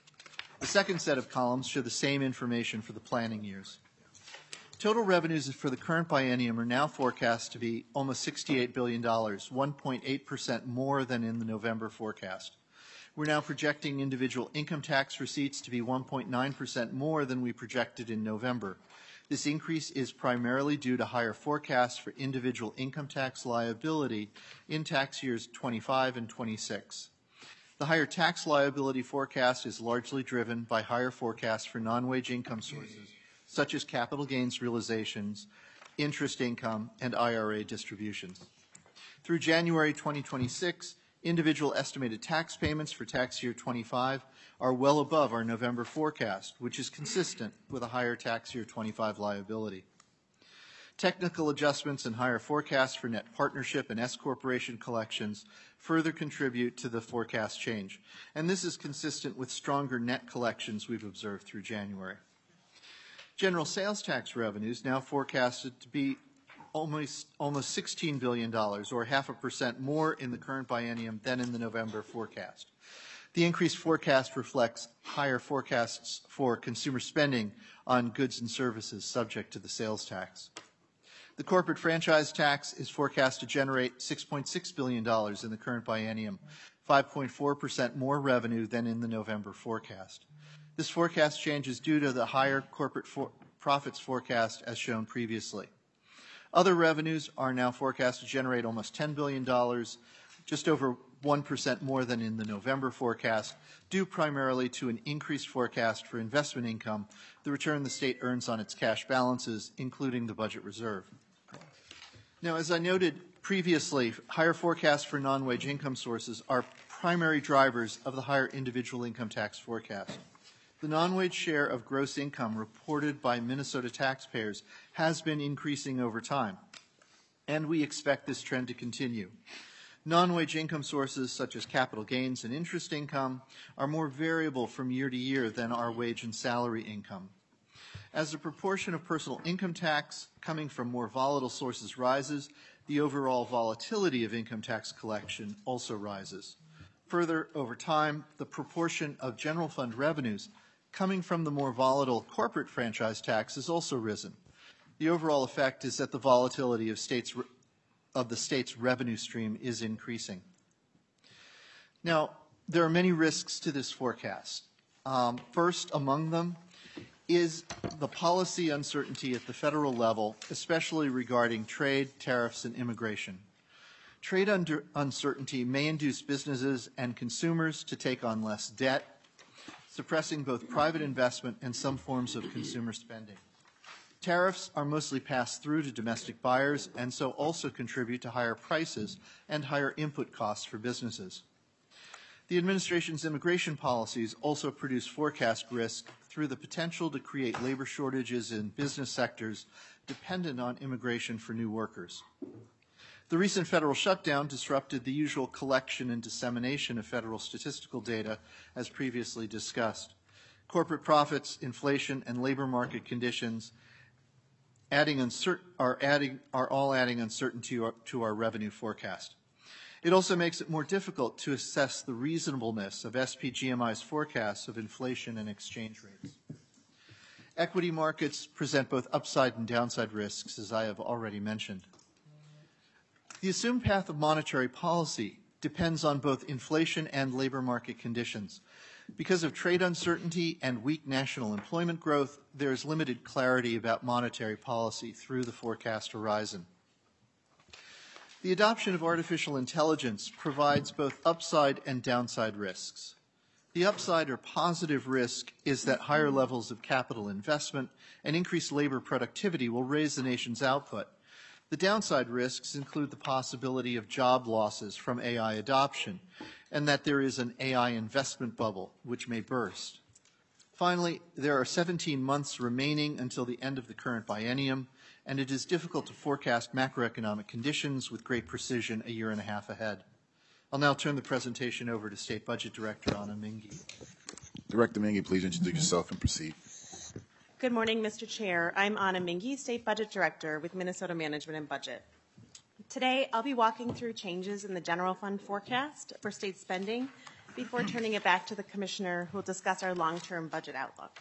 The second set of columns show the same information for the planning years. Total revenues for the current biennium are now forecast to be almost sixty-eight billion dollars, one point eight percent more than in the November forecast. We're now projecting individual income tax receipts to be one point nine percent more than we projected in November. This increase is primarily due to higher forecasts for individual income tax liability in tax years twenty-five and twenty-six. The higher tax liability forecast is largely driven by higher forecasts for non-wage income sources, such as capital gains realizations, interest income, and I R A distributions. Through January twenty twenty-six, individual estimated tax payments for tax year twenty-five are well above our November forecast, which is consistent with a higher tax year twenty-five liability. Technical adjustments and higher forecasts for net partnership and S corporation collections further contribute to the forecast change, and this is consistent with stronger net collections we've observed through January. General sales tax revenues now forecasted to be almost, almost sixteen billion dollars, or half a percent more in the current biennium than in the November forecast. The increased forecast reflects higher forecasts for consumer spending on goods and services subject to the sales tax. The corporate franchise tax is forecast to generate six point six billion dollars in the current biennium, five point four percent more revenue than in the November forecast. This forecast change is due to the higher corporate for profits forecast as shown previously. Other revenues are now forecast to generate almost ten billion dollars, just over one percent more than in the November forecast, due primarily to an increased forecast for investment income, the return the state earns on its cash balances, including the budget reserve. Now, as I noted previously, higher forecasts for non-wage income sources are primary drivers of the higher individual income tax forecast. The non-wage share of gross income reported by Minnesota taxpayers has been increasing over time, and we expect this trend to continue. Non-wage income sources such as capital gains and interest income are more variable from year to year than our wage and salary income. As the proportion of personal income tax coming from more volatile sources rises, the overall volatility of income tax collection also rises. Further, over time, the proportion of general fund revenues coming from the more volatile corporate franchise tax has also risen. The overall effect is that the volatility of states of the state's revenue stream is increasing. Now, there are many risks to this forecast. Um, first among them is the policy uncertainty at the federal level, especially regarding trade, tariffs, and immigration. Trade under uncertainty may induce businesses and consumers to take on less debt, suppressing both private investment and some forms of consumer spending. Tariffs are mostly passed through to domestic buyers and so also contribute to higher prices and higher input costs for businesses. The administration's immigration policies also produce forecast risk through the potential to create labor shortages in business sectors dependent on immigration for new workers. The recent federal shutdown disrupted the usual collection and dissemination of federal statistical data, as previously discussed. Corporate profits, inflation, and labor market conditions adding uncer- are, adding, are all adding uncertainty to our, to our revenue forecast. It also makes it more difficult to assess the reasonableness of S P G M I's forecasts of inflation and exchange rates. Equity markets present both upside and downside risks, as I have already mentioned. The assumed path of monetary policy depends on both inflation and labor market conditions. Because of trade uncertainty and weak national employment growth, there is limited clarity about monetary policy through the forecast horizon. The adoption of artificial intelligence provides both upside and downside risks. The upside or positive risk is that higher levels of capital investment and increased labor productivity will raise the nation's output. The downside risks include the possibility of job losses from A I adoption, and that there is an A I investment bubble which may burst. Finally, there are seventeen months remaining until the end of the current biennium, and it is difficult to forecast macroeconomic conditions with great precision a year and a half ahead. I'll now turn the presentation over to State Budget Director Anna Mingy. Director Mingy, please introduce yourself and proceed. Good morning, Mister Chair. I'm Anna Mingy, State Budget Director with Minnesota Management and Budget. Today, I'll be walking through changes in the general fund forecast for state spending before turning it back to the Commissioner, who will discuss our long-term budget outlook.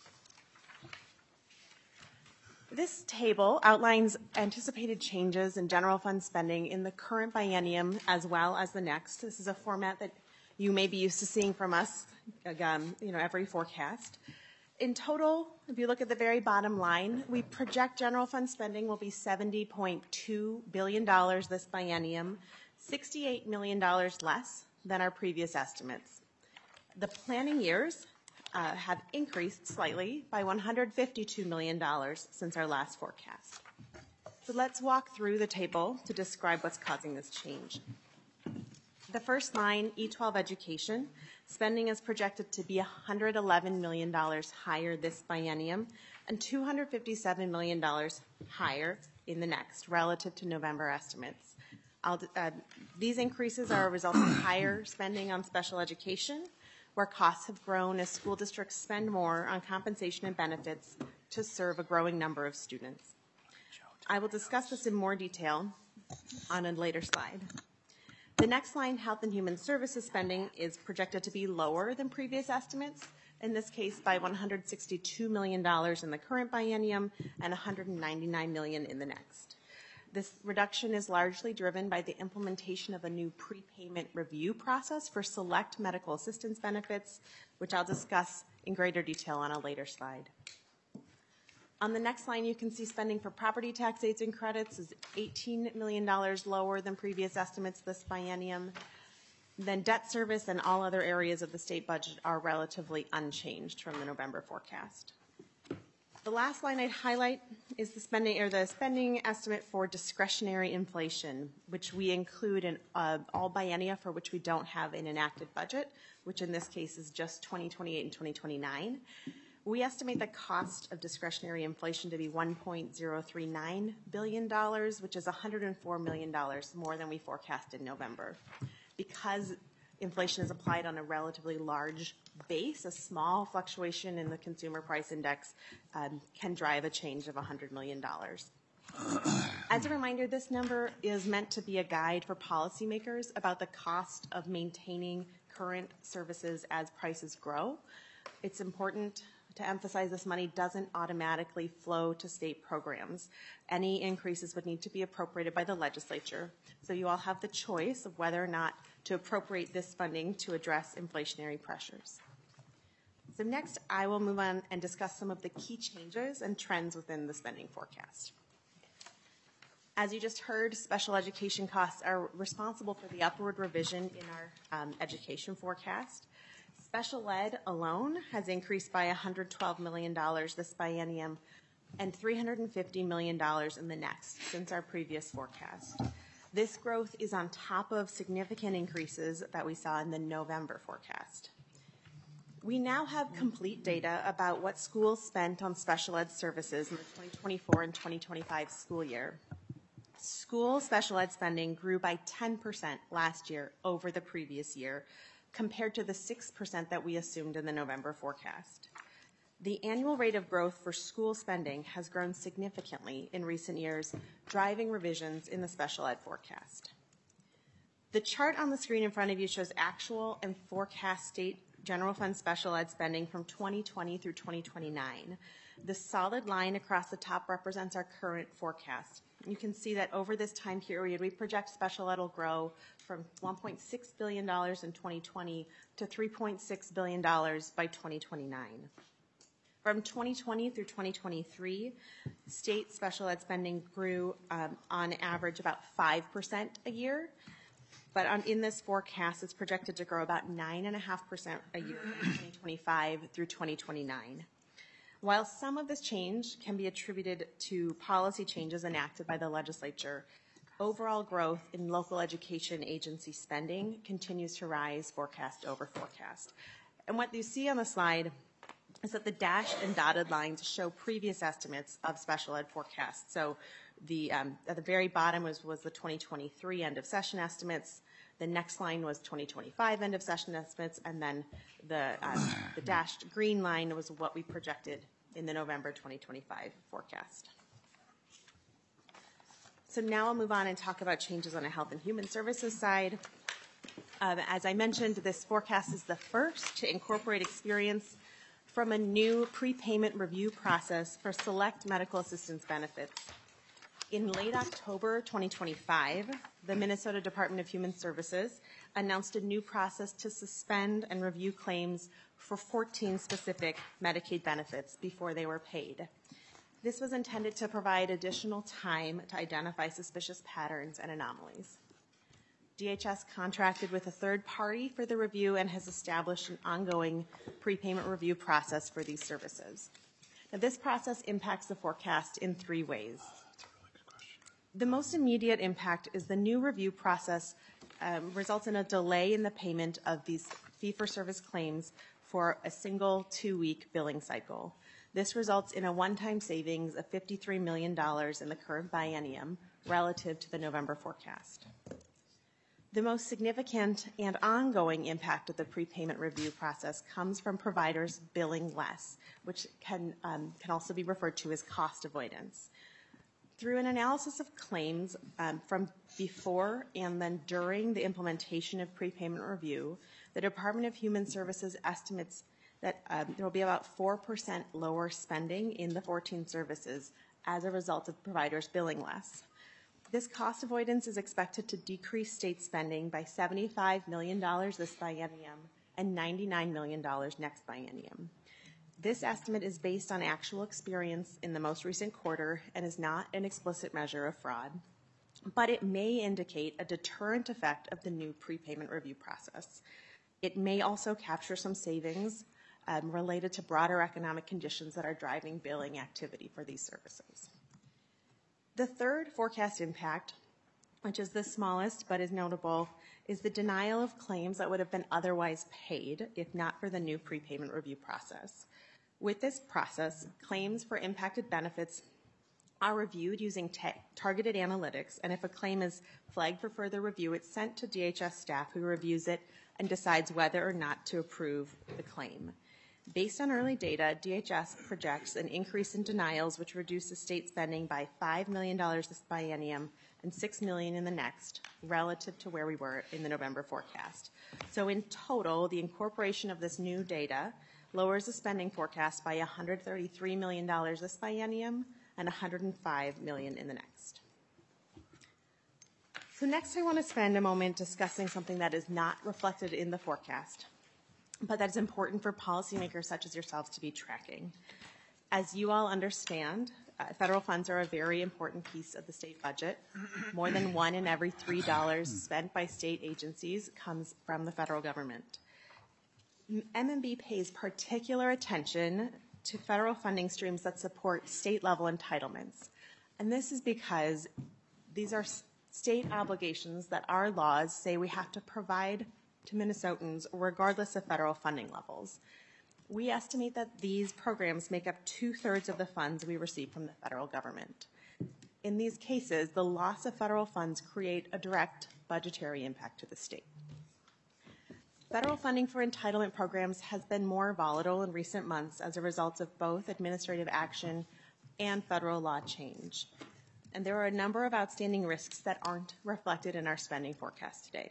This table outlines anticipated changes in general fund spending in the current biennium as well as the next. This is a format that you may be used to seeing from us, again, you know, every forecast. In total, if you look at the very bottom line, we project general fund spending will be seventy point two billion dollars this biennium, sixty-eight million dollars less than our previous estimates. The planning years uh, have increased slightly by one hundred fifty-two million dollars since our last forecast. So let's walk through the table to describe what's causing this change. The first line, E twelve education, spending is projected to be one hundred eleven million dollars higher this biennium and two hundred fifty-seven million dollars higher in the next relative to November estimates. I'll, uh, these increases are a result of higher spending on special education, where costs have grown as school districts spend more on compensation and benefits to serve a growing number of students. I will discuss this in more detail on a later slide. The next line, Health and Human Services spending, is projected to be lower than previous estimates, in this case by one hundred sixty-two million dollars in the current biennium and one hundred ninety-nine million dollars in the next. This reduction is largely driven by the implementation of a new prepayment review process for select medical assistance benefits, which I'll discuss in greater detail on a later slide. On the next line, you can see spending for property tax aids and credits is eighteen million dollars lower than previous estimates this biennium. Then debt service and all other areas of the state budget are relatively unchanged from the November forecast. The last line I'd highlight is the spending or the spending estimate for discretionary inflation, which we include in uh, all biennia for which we don't have an enacted budget, which in this case is just twenty twenty-eight and twenty twenty-nine. We estimate the cost of discretionary inflation to be one point zero three nine billion dollars, which is one hundred four million dollars more than we forecast in November. Because inflation is applied on a relatively large base, a small fluctuation in the consumer price index um, can drive a change of one hundred million dollars. As a reminder, this number is meant to be a guide for policymakers about the cost of maintaining current services as prices grow. It's important to emphasize this money doesn't automatically flow to state programs. Any increases would need to be appropriated by the legislature. So you all have the choice of whether or not to appropriate this funding to address inflationary pressures. So next, I will move on and discuss some of the key changes and trends within the spending forecast. As you just heard, special education costs are responsible for the upward revision in our um, education forecast. Special ed alone has increased by one hundred twelve million dollars this biennium and three hundred fifty million dollars in the next since our previous forecast. This growth is on top of significant increases that we saw in the November forecast. We now have complete data about what schools spent on special ed services in the twenty twenty-four and twenty twenty-five school year. School special ed spending grew by ten percent last year over the previous year, compared to the six percent that we assumed in the November forecast. The annual rate of growth for school spending has grown significantly in recent years, driving revisions in the special ed forecast. The chart on the screen in front of you shows actual and forecast state general fund special ed spending from twenty twenty through twenty twenty-nine. The solid line across the top represents our current forecast. You can see that over this time period, we project special ed will grow from one point six billion dollars in twenty twenty to three point six billion dollars by twenty twenty-nine. From twenty twenty through twenty twenty-three, state special ed spending grew um, on average about five percent a year. But on, in this forecast, it's projected to grow about nine point five percent a year from twenty twenty-five through twenty twenty-nine. While some of this change can be attributed to policy changes enacted by the legislature, overall growth in local education agency spending continues to rise forecast over forecast. And what you see on the slide is that the dashed and dotted lines show previous estimates of special ed forecasts. So the, um, at the very bottom was, was the twenty twenty-three end of session estimates. The next line was twenty twenty-five end of session estimates, and then the, um, the dashed green line was what we projected in the November twenty twenty-five forecast. So now I'll move on and talk about changes on the Health and Human Services side. Um, as I mentioned, this forecast is the first to incorporate experience from a new prepayment review process for select medical assistance benefits. In late October twenty twenty-five, the Minnesota Department of Human Services announced a new process to suspend and review claims for fourteen specific Medicaid benefits before they were paid. This was intended to provide additional time to identify suspicious patterns and anomalies. D H S contracted with a third party for the review and has established an ongoing prepayment review process for these services. Now, this process impacts the forecast in three ways. The most immediate impact is the new review process um, results in a delay in the payment of these fee-for-service claims for a single two-week billing cycle. This results in a one-time savings of fifty-three million dollars in the current biennium relative to the November forecast. The most significant and ongoing impact of the prepayment review process comes from providers billing less, which can, um, can also be referred to as cost avoidance. Through an analysis of claims um, from before and then during the implementation of prepayment review, the Department of Human Services estimates that um, there will be about four percent lower spending in the fourteen services as a result of providers billing less. This cost avoidance is expected to decrease state spending by seventy-five million dollars this biennium and ninety-nine million dollars next biennium. This estimate is based on actual experience in the most recent quarter and is not an explicit measure of fraud, but it may indicate a deterrent effect of the new prepayment review process. It may also capture some savings um, related to broader economic conditions that are driving billing activity for these services. The third forecast impact, which is the smallest but is notable, is the denial of claims that would have been otherwise paid if not for the new prepayment review process. With this process, claims for impacted benefits are reviewed using targeted analytics, and if a claim is flagged for further review, it's sent to D H S staff who reviews it and decides whether or not to approve the claim. Based on early data, D H S projects an increase in denials, which reduces state spending by five million dollars this biennium and six million dollars in the next, relative to where we were in the November forecast. So in total, the incorporation of this new data lowers the spending forecast by one hundred thirty-three million dollars this biennium and one hundred five million dollars in the next. So next I want to spend a moment discussing something that is not reflected in the forecast, but that is important for policymakers such as yourselves to be tracking. As you all understand, uh, federal funds are a very important piece of the state budget. More than one in every three dollars spent by state agencies comes from the federal government. M M B pays particular attention to federal funding streams that support state-level entitlements. And this is because these are state obligations that our laws say we have to provide to Minnesotans regardless of federal funding levels. We estimate that these programs make up two-thirds of the funds we receive from the federal government. In these cases, the loss of federal funds create a direct budgetary impact to the state. Federal funding for entitlement programs has been more volatile in recent months as a result of both administrative action and federal law change. And there are a number of outstanding risks that aren't reflected in our spending forecast today.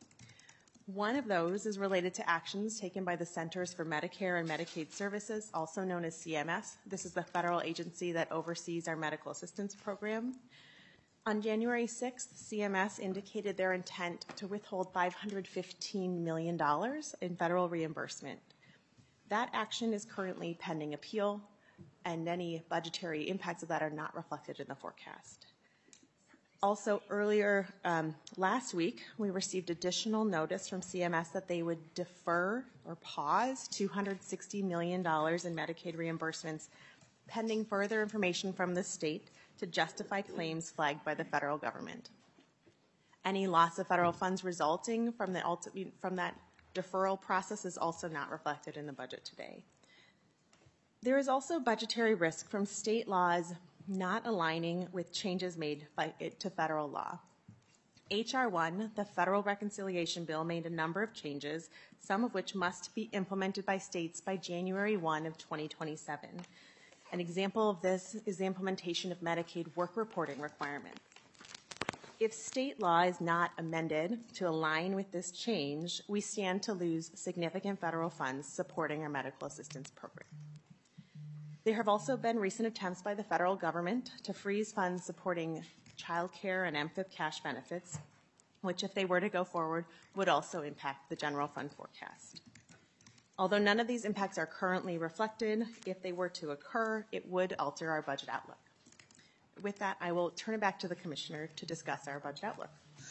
One of those is related to actions taken by the Centers for Medicare and Medicaid Services, also known as C M S. This is the federal agency that oversees our medical assistance program. On January sixth, C M S indicated their intent to withhold five hundred fifteen million dollars in federal reimbursement. That action is currently pending appeal, and any budgetary impacts of that are not reflected in the forecast. Also, earlier um, last week, we received additional notice from C M S that they would defer or pause two hundred sixty million dollars in Medicaid reimbursements pending further information from the state to justify claims flagged by the federal government. Any loss of federal funds resulting from, the ulti- from that deferral process is also not reflected in the budget today. There is also budgetary risk from state laws not aligning with changes made by it to federal law. H R one, the Federal Reconciliation Bill, made a number of changes, some of which must be implemented by states by January first of twenty twenty-seven. An example of this is the implementation of Medicaid work reporting requirements. If state law is not amended to align with this change, we stand to lose significant federal funds supporting our medical assistance program. There have also been recent attempts by the federal government to freeze funds supporting child care and M F I P cash benefits, which, if they were to go forward, would also impact the general fund forecast. Although none of these impacts are currently reflected, if they were to occur, it would alter our budget outlook. With that, I will turn it back to the Commissioner to discuss our budget outlook.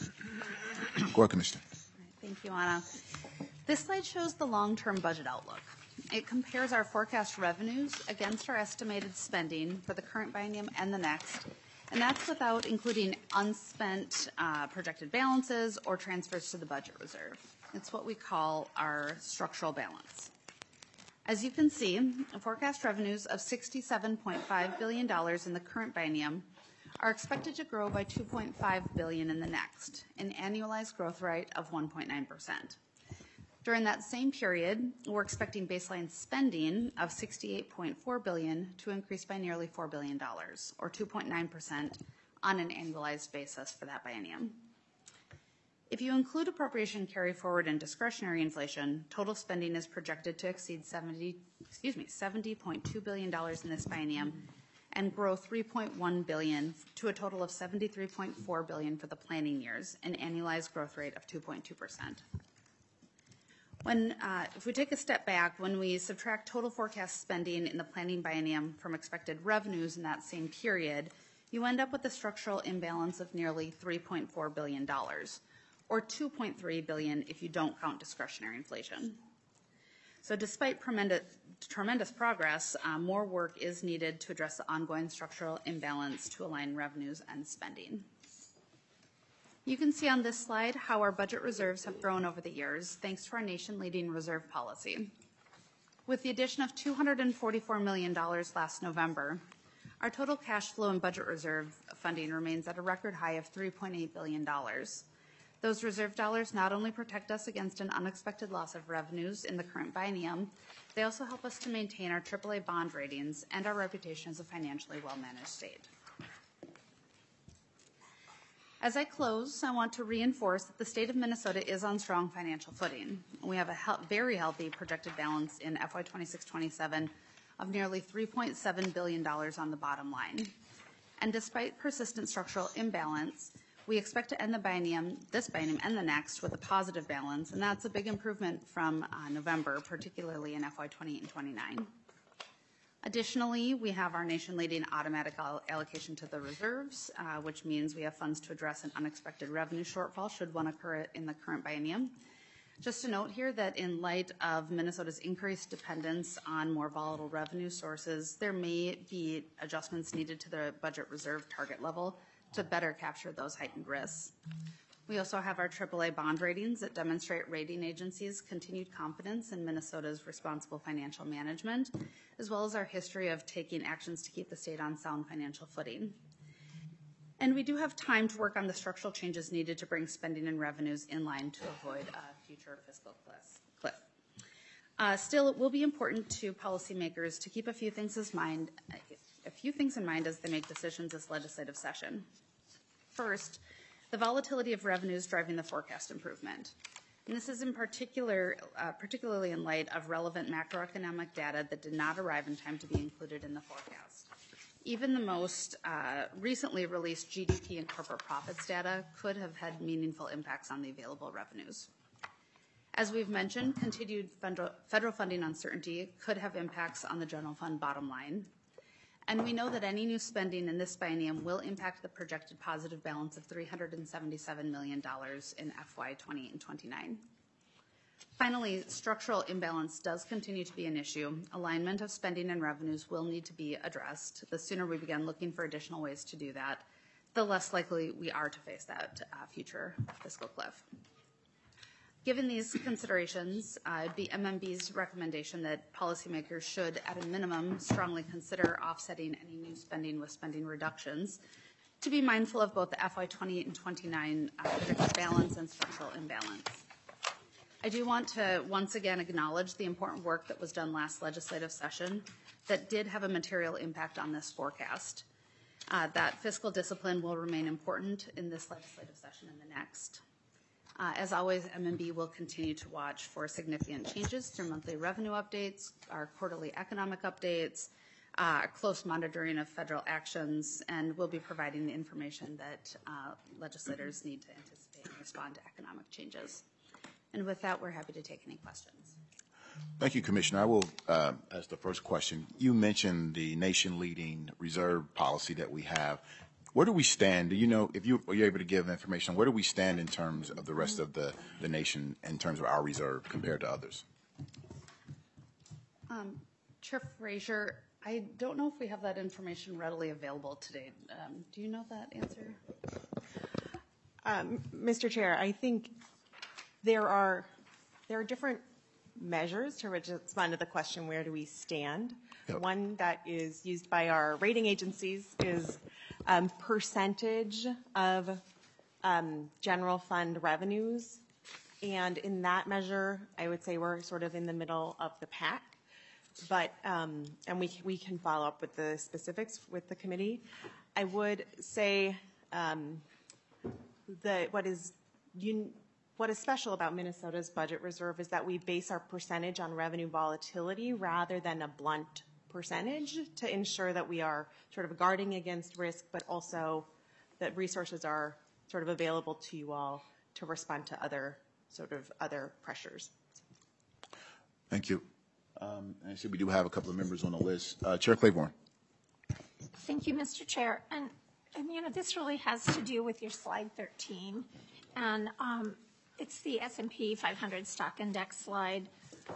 Go ahead, Commissioner. Thank you, Anna. This slide shows the long-term budget outlook. It compares our forecast revenues against our estimated spending for the current biennium and the next, and that's without including unspent uh, projected balances or transfers to the budget reserve. It's what we call our structural balance. As you can see, forecast revenues of sixty-seven point five billion dollars in the current biennium are expected to grow by two point five billion dollars in the next, an annualized growth rate of one point nine percent. During that same period, we're expecting baseline spending of sixty-eight point four billion dollars to increase by nearly four billion dollars, or two point nine percent on an annualized basis for that biennium. If you include appropriation carry forward and discretionary inflation, total spending is projected to exceed seventy, excuse me, seventy point two billion dollars in this biennium and grow three point one billion dollars to a total of seventy-three point four billion dollars for the planning years, an annualized growth rate of two point two percent. When, uh, if we take a step back, when we subtract total forecast spending in the planning biennium from expected revenues in that same period, you end up with a structural imbalance of nearly three point four billion dollars, or two point three billion dollars if you don't count discretionary inflation. So despite tremendous, tremendous progress, uh, more work is needed to address the ongoing structural imbalance to align revenues and spending. You can see on this slide how our budget reserves have grown over the years, thanks to our nation-leading reserve policy. With the addition of two hundred forty-four million dollars last November, our total cash flow and budget reserve funding remains at a record high of three point eight billion dollars. Those reserve dollars not only protect us against an unexpected loss of revenues in the current biennium, they also help us to maintain our triple A bond ratings and our reputation as a financially well-managed state. As I close, I want to reinforce that the state of Minnesota is on strong financial footing. We have a he- very healthy projected balance in F Y twenty-six twenty-seven of nearly three point seven billion dollars on the bottom line. And despite persistent structural imbalance, we expect to end the biennium, this biennium and the next, with a positive balance, and that's a big improvement from uh, November, particularly in F Y twenty-eight and twenty-nine. Additionally, we have our nation-leading automatic all- allocation to the reserves, uh, which means we have funds to address an unexpected revenue shortfall should one occur in the current biennium. Just to note here that in light of Minnesota's increased dependence on more volatile revenue sources, there may be adjustments needed to the budget reserve target level to better capture those heightened risks. We also have our triple A bond ratings that demonstrate rating agencies' continued confidence in Minnesota's responsible financial management, as well as our history of taking actions to keep the state on sound financial footing. And we do have time to work on the structural changes needed to bring spending and revenues in line to avoid a future fiscal cliff. Uh, still, it will be important to policymakers to keep a few things in mind, a few things in mind as they make decisions this legislative session. First, the volatility of revenues driving the forecast improvement. And this is in particular, uh, particularly in light of relevant macroeconomic data that did not arrive in time to be included in the forecast. Even the most uh, recently released G D P and corporate profits data could have had meaningful impacts on the available revenues. As we've mentioned, continued federal funding uncertainty could have impacts on the general fund bottom line. And we know that any new spending in this biennium will impact the projected positive balance of three hundred seventy-seven million dollars in F Y twenty and twenty-nine. Finally, structural imbalance does continue to be an issue. Alignment of spending and revenues will need to be addressed. The sooner we begin looking for additional ways to do that, the less likely we are to face that uh, future fiscal cliff. Given these considerations, uh, it'd be M M B's recommendation that policymakers should, at a minimum, strongly consider offsetting any new spending with spending reductions to be mindful of both the F Y twenty and twenty-nine uh, projected balance and structural imbalance. I do want to once again acknowledge the important work that was done last legislative session that did have a material impact on this forecast. Uh, that fiscal discipline will remain important in this legislative session and the next. Uh, as always, M M B will continue to watch for significant changes through monthly revenue updates, our quarterly economic updates, uh, close monitoring of federal actions, and we'll be providing the information that uh, legislators need to anticipate and respond to economic changes. And with that, we're happy to take any questions. Thank you, Commissioner. I will uh, ask the first question. You mentioned the nation-leading reserve policy that we have. Where do we stand? Do you know, if you are you able to give information, where do we stand in terms of the rest of the, the nation in terms of our reserve compared to others? Um, Chair Frazier, I don't know if we have that information readily available today. Um, do you know that answer? Um, Mister Chair, I think there are there are different measures to respond to the question, where do we stand? Yep. One that is used by our rating agencies is um, percentage of um, general fund revenues. And in that measure, I would say we're sort of in the middle of the pack. But, um, and we, we can follow up with the specifics with the committee. I would say um, that what is un- What is special about Minnesota's budget reserve is that we base our percentage on revenue volatility rather than a blunt percentage to ensure that we are sort of guarding against risk, but also that resources are sort of available to you all to respond to other sort of other pressures. Thank you. Um, and I see we do have a couple of members on the list. Uh, Chair Claiborne. Thank you, Mister Chair. And, and you know, this really has to do with your slide thirteen. And um, it's the S and P five hundred stock index slide.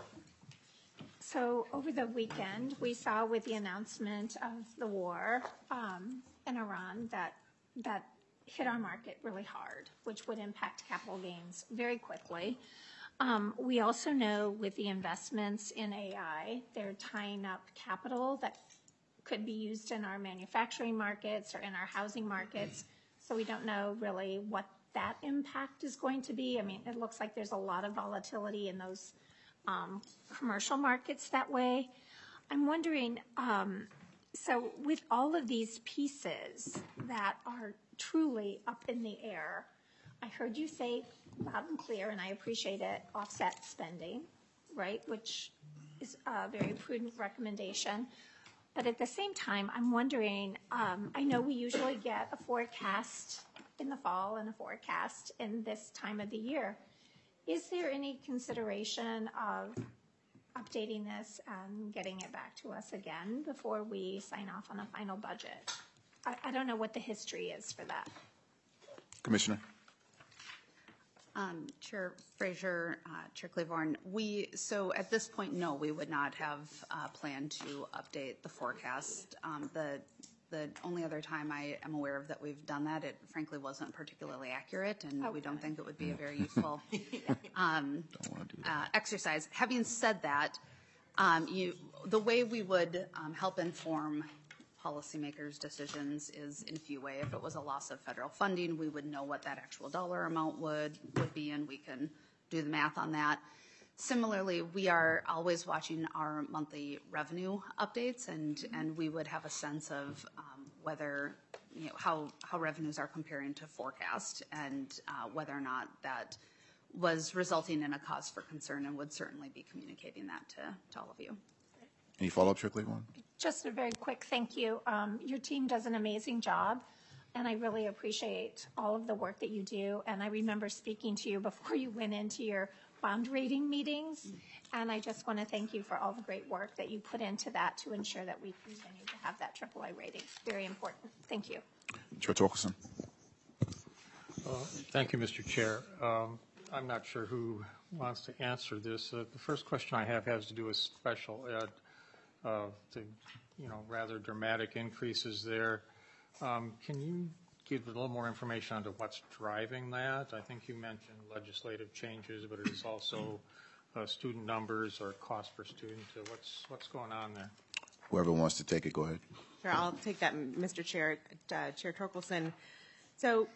So over the weekend, we saw with the announcement of the war um, in Iran that that hit our market really hard, which would impact capital gains very quickly. Um, we also know with the investments in A I, they're tying up capital that could be used in our manufacturing markets or in our housing markets. So we don't know really what that impact is going to be. I mean, it looks like there's a lot of volatility in those um, commercial markets that way. I'm wondering, um, so with all of these pieces that are truly up in the air, I heard you say loud and clear, and I appreciate it, offset spending, right, which is a very prudent recommendation. But at the same time, I'm wondering, um, I know we usually get a forecast in the fall and a forecast in this time of the year. Is there any consideration of updating this and getting it back to us again before we sign off on a final budget? I, I don't know what the history is for that. Commissioner. Um, Chair Frazier, uh, Chair Claiborne, we, so at this point, no, we would not have uh, planned to update the forecast. Um, the The only other time I am aware of that we've done that, it frankly wasn't particularly accurate, and okay. we don't think it would be a very useful um, uh, exercise. Having said that, um, you, the way we would um, help inform policymakers' decisions is in Few-Way. If it was a loss of federal funding, we would know what that actual dollar amount would, would be, and we can do the math on that. Similarly, we are always watching our monthly revenue updates, and, and we would have a sense of um, whether, you know, how, how revenues are comparing to forecast, and uh, whether or not that was resulting in a cause for concern, and would certainly be communicating that to, to all of you. Any follow-up, Chair Claiborne? Just a very quick thank you. Um, your team does an amazing job, and I really appreciate all of the work that you do. And I remember speaking to you before you went into your bond rating meetings, and I just want to thank you for all the great work that you put into that to ensure that we continue to have that triple A rating. Very important. Thank you. Chair Torkelson. Uh, thank you, Mister Chair. Um, I'm not sure who wants to answer this. Uh, the first question I have has to do with special ed. Uh, the, you know, rather dramatic increases there. Um, can you give a little more information on to what's driving that? I think you mentioned legislative changes, but it is also uh, student numbers or cost per student. Uh, what's what's going on there? Whoever wants to take it, go ahead. Sure, I'll take that, Mister Chair. Uh, Chair Torkelson. So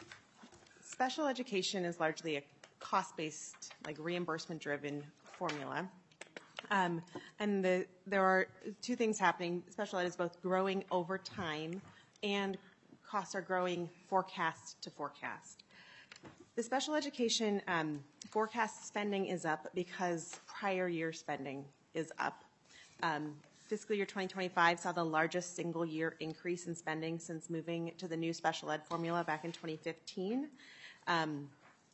special education is largely a cost-based, like reimbursement-driven formula. Um, and the, there are two things happening. Special ed is both growing over time, and costs are growing forecast to forecast. The special education um, forecast spending is up because prior year spending is up. Um, fiscal year twenty twenty-five saw the largest single year increase in spending since moving to the new special ed formula back in twenty fifteen. Um,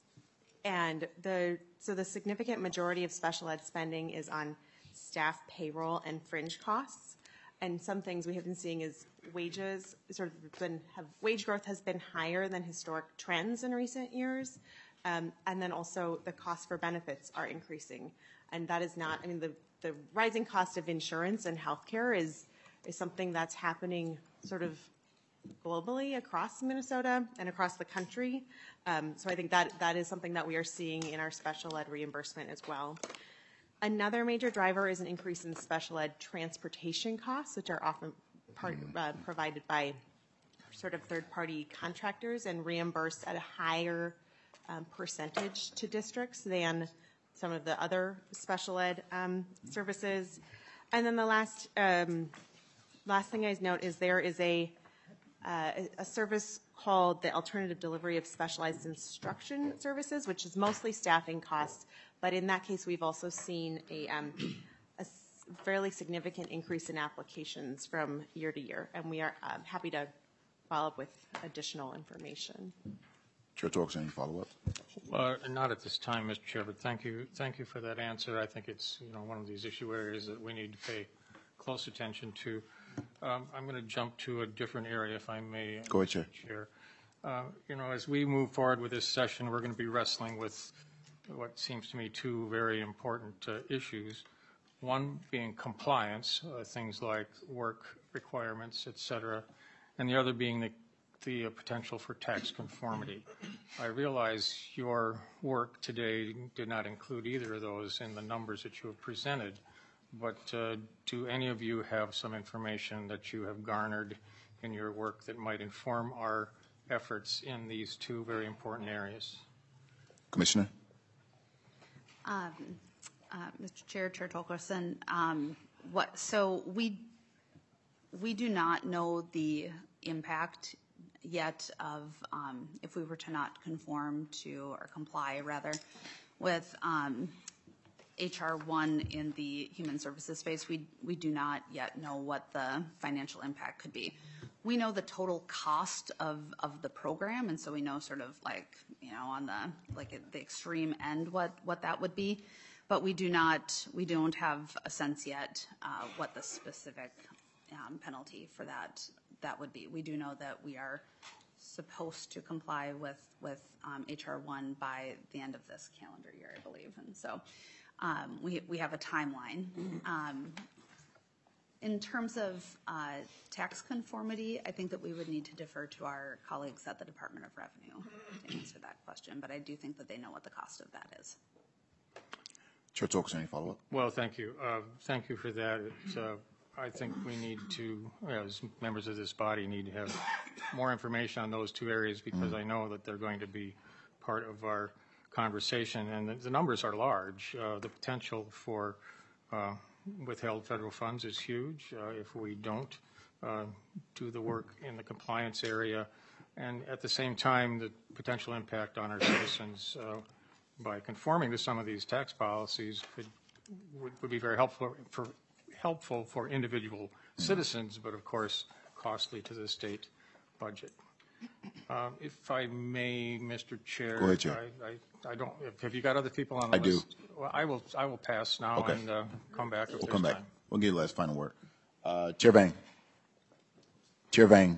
and the, so the significant majority of special ed spending is on staff payroll and fringe costs. And some things we have been seeing is wages sort of been have wage growth has been higher than historic trends in recent years, um, and then also the cost for benefits are increasing, and that is not. I mean, the the rising cost of insurance and healthcare is is something that's happening sort of globally across Minnesota and across the country. Um, so I think that that is something that we are seeing in our special ed reimbursement as well. Another major driver is an increase in special ed transportation costs, which are often part, uh, provided by sort of third-party contractors and reimbursed at a higher um, percentage to districts than some of the other special ed um, services. And then the last um, last thing I note is there is a uh, a service called the Alternative Delivery of Specialized Instruction Services, which is mostly staffing costs. But in that case, we've also seen a, um, a fairly significant increase in applications from year to year, and we are um, happy to follow up with additional information. Chair Torkelson, any follow-up? Uh, not at this time, Mister Chair, but thank you, thank you for that answer. I think it's, you know, one of these issue areas that we need to pay close attention to. Um, I'm going to jump to a different area, if I may. Go ahead, Chair. Chair. Uh, you know, as we move forward with this session, we're going to be wrestling with what seems to me two very important uh, issues. One being compliance, uh, things like work requirements, et cetera, and the other being the, the uh, potential for tax conformity. I realize your work today did not include either of those in the numbers that you have presented, but uh, do any of you have some information that you have garnered in your work that might inform our efforts in these two very important areas? Commissioner? Um, uh, Mister Chair, Chair Torkelson, um, what, so we, we do not know the impact yet of um, if we were to not conform to or comply rather with um, H R one in the human services space. We, we do not yet know what the financial impact could be. We know the total cost of, of the program, and so we know sort of like, you know, on the, like at the extreme end what, what that would be, but we do not, we don't have a sense yet uh, what the specific um, penalty for that, that would be. We do know that we are supposed to comply with, with um, H R one by the end of this calendar year, I believe, and so um, we, we have a timeline. Um, In terms of uh, tax conformity, I think that we would need to defer to our colleagues at the Department of Revenue to answer that question, but I do think that they know what the cost of that is. Chair Torkelson, any follow-up? Well, thank you. Uh, thank you for that. It's, uh, I think we need to, as members of this body, need to have more information on those two areas because I know that they're going to be part of our conversation, and the, the numbers are large. Uh, the potential for uh, withheld federal funds is huge uh, if we don't uh, do the work in the compliance area, and at the same time, the potential impact on our citizens uh, by conforming to some of these tax policies could would, would be very helpful for helpful for individual citizens, but of course costly to the state budget. Uh, if I may, Mister Chair, Go ahead, Chair. I, I, I don't. Have you got other people on the I list? do. Well, I will. I will pass now Okay. and uh, come back if We'll there's come back. time. We'll give you the last final word. Uh, Chair Vang. Chair Vang.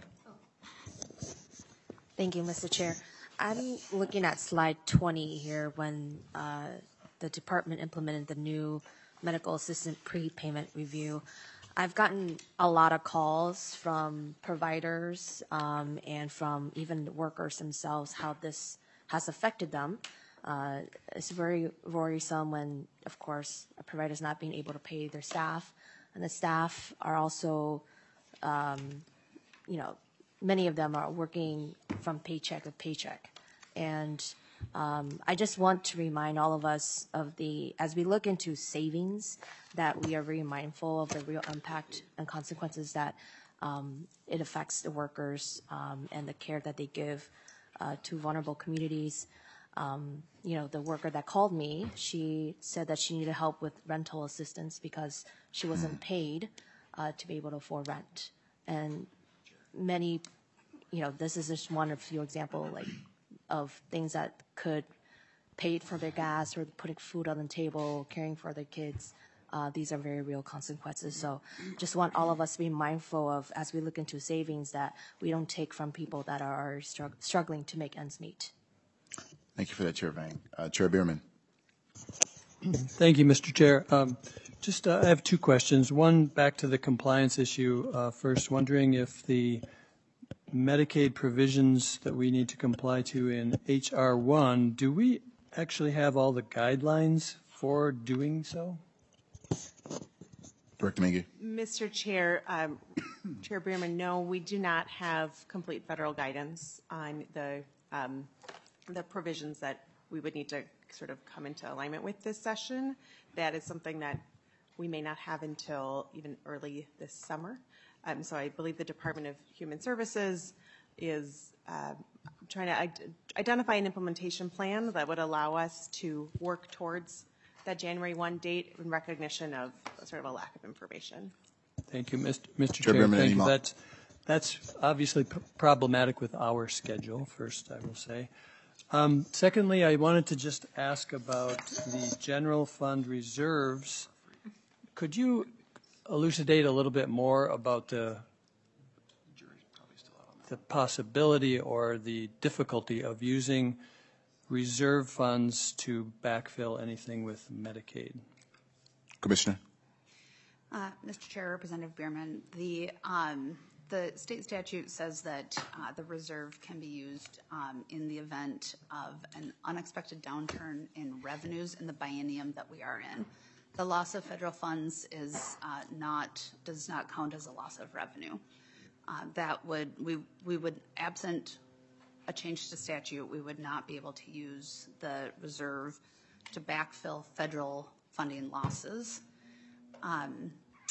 Thank you, Mister Chair. I'm looking at slide twenty here when uh, the department implemented the new medical assistant prepayment review. I've gotten a lot of calls from providers um, and from even workers themselves how this has affected them. Uh, it's very worrisome when, of course, a provider is not being able to pay their staff, and the staff are also, um, you know, many of them are working from paycheck to paycheck. And um, I just want to remind all of us of the, as we look into savings, that we are very mindful of the real impact and consequences that um, it affects the workers um, and the care that they give uh, to vulnerable communities. Um, you know, the worker that called me, she said that she needed help with rental assistance because she wasn't paid uh, to be able to afford rent. And many, you know, this is just one of few examples, like, of things that could pay for their gas or putting food on the table, caring for their kids. Uh, these are very real consequences. So just want all of us to be mindful of, as we look into savings, that we don't take from people that are strugg- struggling to make ends meet. Thank you for that, Chair Vang. Uh, Chair Bierman. Thank you, Mister Chair. Um, just uh, I have two questions. One, back to the compliance issue. Uh, first, wondering if the Medicaid provisions that we need to comply to in H R one, do we actually have all the guidelines for doing so? Director Mingy. Mister Chair, um, Chair Bierman, no, we do not have complete federal guidance on the um, the provisions that we would need to sort of come into alignment with this session. That is something that we may not have until even early this summer. Um, so I believe the Department of Human Services is uh, trying to id- identify an implementation plan that would allow us to work towards that January first date in recognition of sort of a lack of information. Thank you, Mister Mister Chair Chair. Bierman, Thank any you. mo- That's, that's obviously p- problematic with our schedule, first, I will say. Um, secondly, I wanted to just ask about the general fund reserves. Could you elucidate a little bit more about the the possibility or the difficulty of using reserve funds to backfill anything with Medicaid? Commissioner. Uh, Mister Chair, Representative Bierman, the um, the state statute says that uh, the reserve can be used um, in the event of an unexpected downturn in revenues in the biennium that we are in. The loss of federal funds is uh, not does not count as a loss of revenue. Uh, that would we we would absent a change to statute, we would not be able to use the reserve to backfill federal funding losses. Um,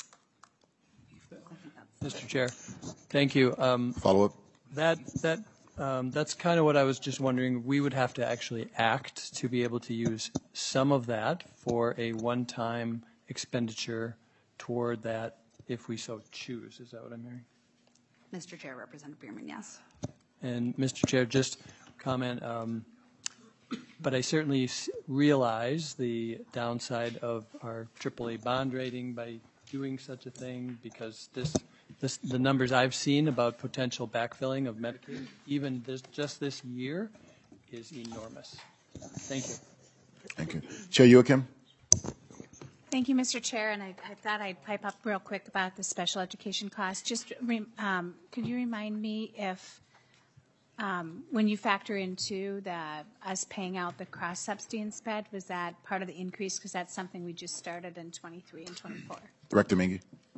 Mister Chair, thank you. Um, Follow up. That that um, that's kind of what I was just wondering. We would have to actually act to be able to use some of that for a one-time expenditure toward that, if we so choose. Is that what I'm hearing? Mister Chair, Representative Bierman, yes. And Mister Chair, just comment. Um, but I certainly s- realize the downside of our triple A bond rating by doing such a thing, because this. This, the numbers I've seen about potential backfilling of Medicaid, even this, just this year, is enormous. Thank you. Thank you. Chair Joachim. Thank you, Mister Chair, and I, I thought I'd pipe up real quick about the special education costs. Just re, um, could you remind me if, um, when you factor into the us paying out the cross subsidy and sped, was that part of the increase? Because that's something we just started in twenty-three and twenty-four. Director Mingy.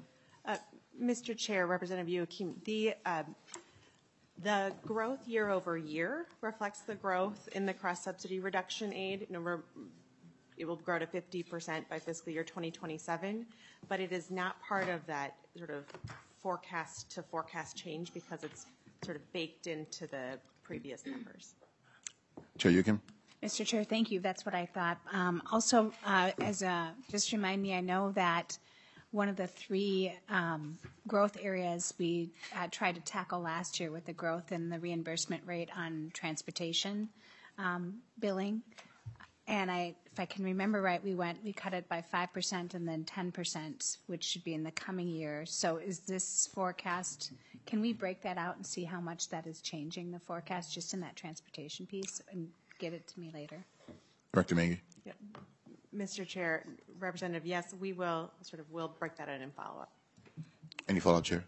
Uh, Mister Chair, Representative Youakim, the uh, the growth year over year reflects the growth in the cross-subsidy reduction aid. You know, we're, it will grow to fifty percent by fiscal year twenty twenty-seven, but it is not part of that sort of forecast to forecast change because it's sort of baked into the previous numbers. Chair Youakim. Mister Chair, thank you. That's what I thought. Um, also, uh, as a, just remind me, I know that one of the three um, growth areas we uh, tried to tackle last year with the growth in the reimbursement rate on transportation um, billing. And I, if I can remember right, we went, we cut it by five percent and then ten percent, which should be in the coming year. So is this forecast, can we break that out and see how much that is changing the forecast just in that transportation piece and get it to me later? Director Mengy. Yeah. Mister Chair, Representative, yes, we will sort of will break that out and follow up. Any follow-up, Chair?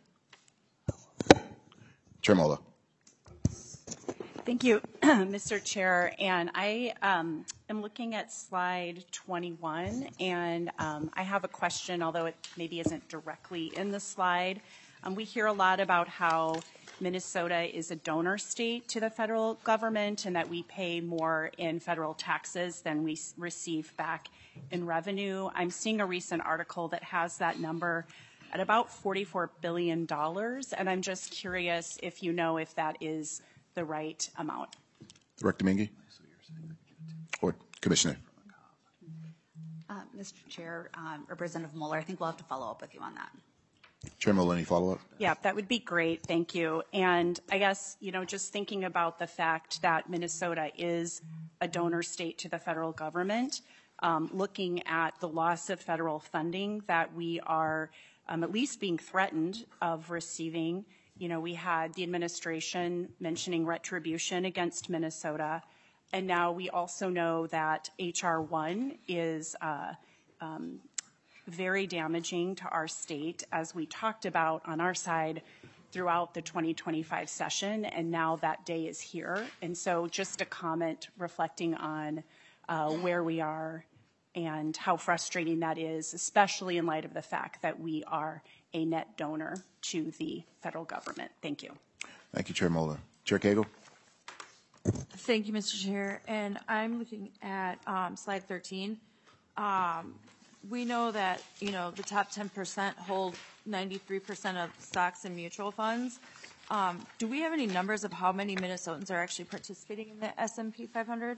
Chair Mola. Thank you, Mister Chair. And I um, am looking at slide twenty-one, and um, I have a question, although it maybe isn't directly in the slide. Um, we hear a lot about how Minnesota is a donor state to the federal government and that we pay more in federal taxes than we receive back in revenue. I'm seeing a recent article that has that number at about forty-four billion dollars, and I'm just curious if you know if that is the right amount. Director Mengy. Or Commissioner. Uh, Mister Chair, um, Representative Mueller, I think we'll have to follow up with you on that. Chair Mueller, any follow-up? Yeah, that would be great. Thank you. And I guess, you know, just thinking about the fact that Minnesota is a donor state to the federal government, um, looking at the loss of federal funding that we are um, at least being threatened of receiving. You know, we had the administration mentioning retribution against Minnesota, and now we also know that H R one is uh, um, very damaging to our state, as we talked about on our side throughout the twenty twenty-five session, and now that day is here. And so just a comment reflecting on uh, where we are and how frustrating that is, especially in light of the fact that we are a net donor to the federal government. Thank you. Thank you, Chair Mueller. Chair Cagle. Thank you, Mister Chair. And I'm looking at um, slide thirteen. Um, we know that, you know, the top ten percent hold ninety-three percent of stocks and mutual funds. Um, do we have any numbers of how many Minnesotans are actually participating in the S and P five hundred?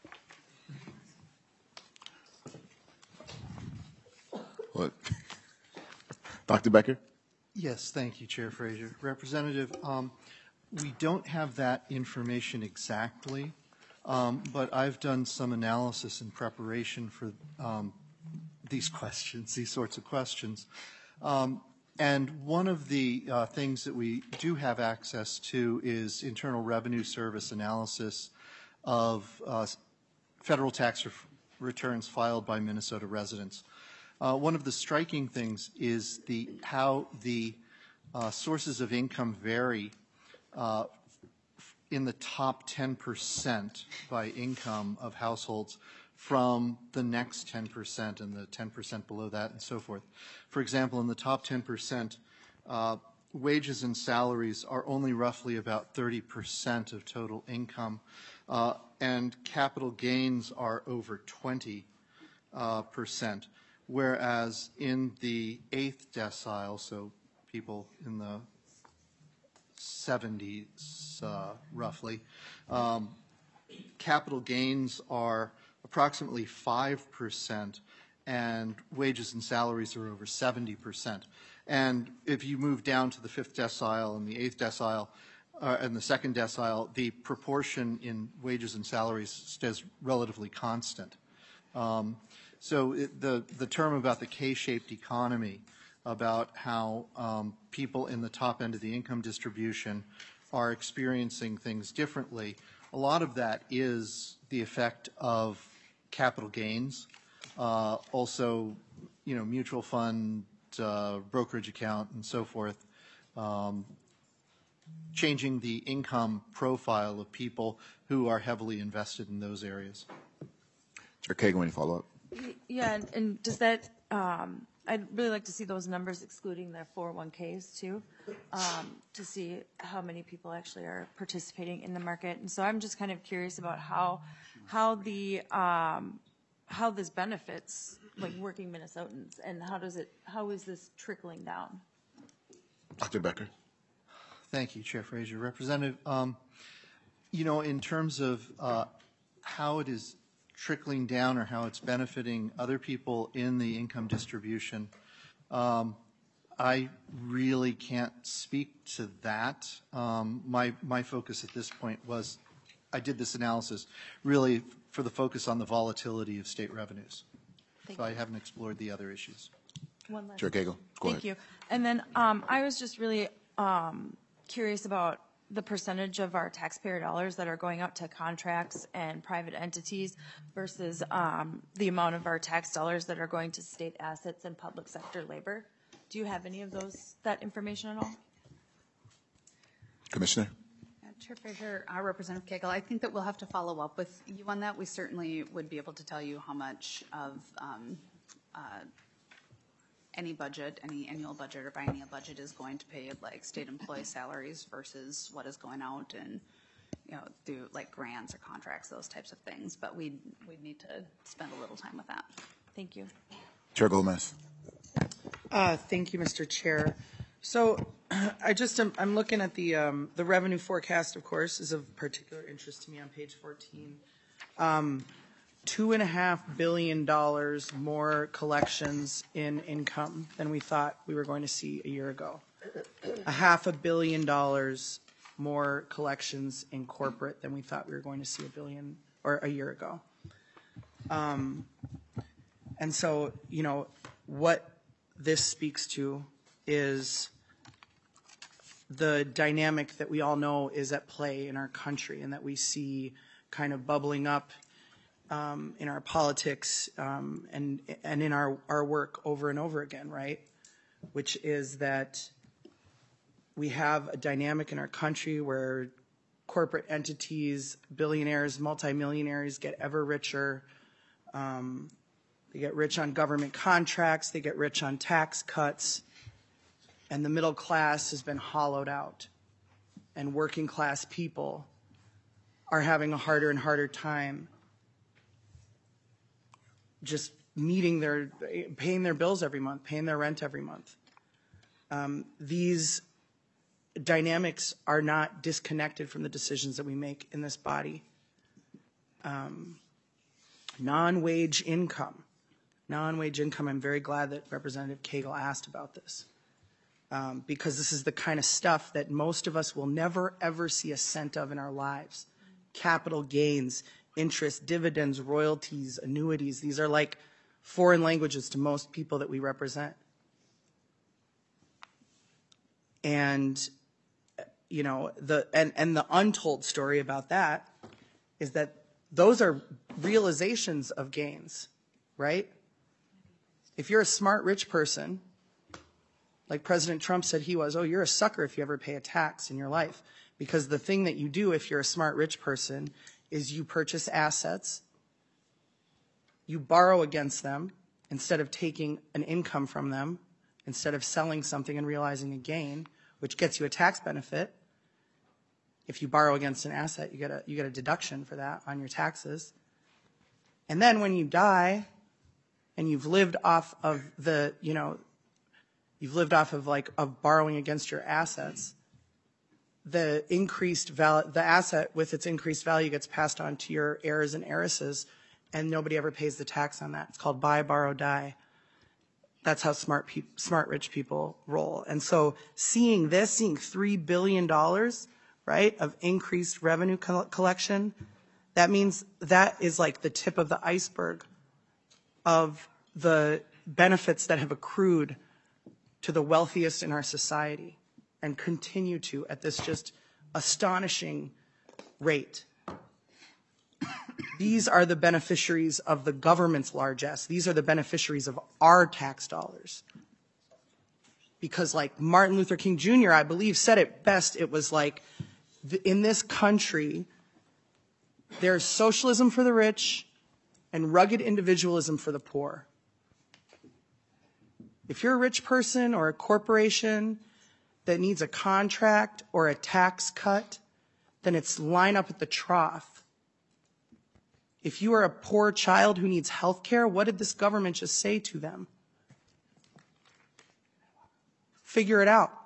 What? Doctor Becker? Yes, thank you, Chair Frazier. Representative, um, we don't have that information exactly, um, but I've done some analysis in preparation for um, these questions, these sorts of questions. Um, and one of the uh, things that we do have access to is Internal Revenue Service analysis of uh, federal tax re- returns filed by Minnesota residents. Uh, one of the striking things is the how the uh, sources of income vary uh, in the top ten percent by income of households from the next ten percent and the ten percent below that and so forth. For example, in the top ten percent, uh, wages and salaries are only roughly about thirty percent of total income, uh, and capital gains are over twenty percent. Uh, Whereas in the eighth decile, so people in the seventies uh, roughly, um, capital gains are approximately five percent and wages and salaries are over seventy percent. And if you move down to the fifth decile and the eighth decile uh, and the second decile, the proportion in wages and salaries stays relatively constant. Um, So it, the, the term about the K-shaped economy, about how um, people in the top end of the income distribution are experiencing things differently, a lot of that is the effect of capital gains, uh, also, you know, mutual fund, uh, brokerage account, and so forth, um, changing the income profile of people who are heavily invested in those areas. Chair Kagan, any follow-up? Yeah, and, and does that, um, I'd really like to see those numbers excluding their four oh one Ks too, um, to see how many people actually are participating in the market. And so I'm just kind of curious about how, how the, um, how this benefits like working Minnesotans, and how does it, how is this trickling down? Doctor Becker. Thank you, Chair Frazier. Representative, um, you know, in terms of uh, how it is trickling down or how it's benefiting other people in the income distribution, um, I really can't speak to that. Um, my, my focus at this point was, I did this analysis really for the focus on the volatility of state revenues. Thank so you. I haven't explored the other issues. One last. Chair Cagle, go Thank ahead. you. And then um, I was just really um, curious about the percentage of our taxpayer dollars that are going out to contracts and private entities versus um, the amount of our tax dollars that are going to state assets and public sector labor. Do you have any of those, that information at all? Commissioner. Uh, Chair Frazier, uh, Representative Cagle, I think that we'll have to follow up with you on that. We certainly would be able to tell you how much of um, uh, any budget, any annual budget or biennial budget is going to pay like state employee salaries versus what is going out and, you know, through like grants or contracts, those types of things. But we'd, we'd need to spend a little time with that. Thank you. Chair Gomez. Uh, thank you, Mister Chair. So I just am, I'm looking at the um, the revenue forecast, of course, is of particular interest to me on page fourteen. Um, two and a half billion dollars more collections in income than we thought we were going to see a year ago. A half a billion dollars more collections in corporate than we thought we were going to see a billion or a year ago. Um, and so, you know, what this speaks to is the dynamic that we all know is at play in our country and that we see kind of bubbling up um, in our politics um, and and in our, our work over and over again, right? Which is that we have a dynamic in our country where corporate entities, billionaires, multimillionaires get ever richer. Um, they get rich on government contracts, they get rich on tax cuts, and the middle class has been hollowed out. And working class people are having a harder and harder time just meeting their, paying their bills every month, paying their rent every month. Um, these dynamics are not disconnected from the decisions that we make in this body. Um, non-wage income. Non-wage income, I'm very glad that Representative Cagle asked about this. Um, because this is the kind of stuff that most of us will never, ever see a cent of in our lives. Capital gains, interest, dividends, royalties, annuities. These are like foreign languages to most people that we represent. And, you know, the and, and the untold story about that is that those are realizations of gains, right? If you're a smart, rich person, like President Trump said he was, oh, you're a sucker if you ever pay a tax in your life. Because the thing that you do if you're a smart, rich person is you purchase assets, you borrow against them instead of taking an income from them, instead of selling something and realizing a gain, which gets you a tax benefit. If you borrow against an asset, you get a, you get a deduction for that on your taxes. And then when you die and you've lived off of the, you know, you've lived off of like of borrowing against your assets, the increased value, the asset with its increased value gets passed on to your heirs and heiresses, and nobody ever pays the tax on that. It's called buy, borrow, die. That's how smart people, smart rich people roll. And so seeing this, seeing three billion dollars, right, of increased revenue co- collection, that means that is like the tip of the iceberg of the benefits that have accrued to the wealthiest in our society and continue to at this just astonishing rate. These are the beneficiaries of the government's largesse. These are the beneficiaries of our tax dollars. Because like Martin Luther King Junior, I believe, said it best. It was like, in this country, there's socialism for the rich and rugged individualism for the poor. If you're a rich person or a corporation that needs a contract or a tax cut, then it's line up at the trough. If you are a poor child who needs health care, what did this government just say to them? Figure it out.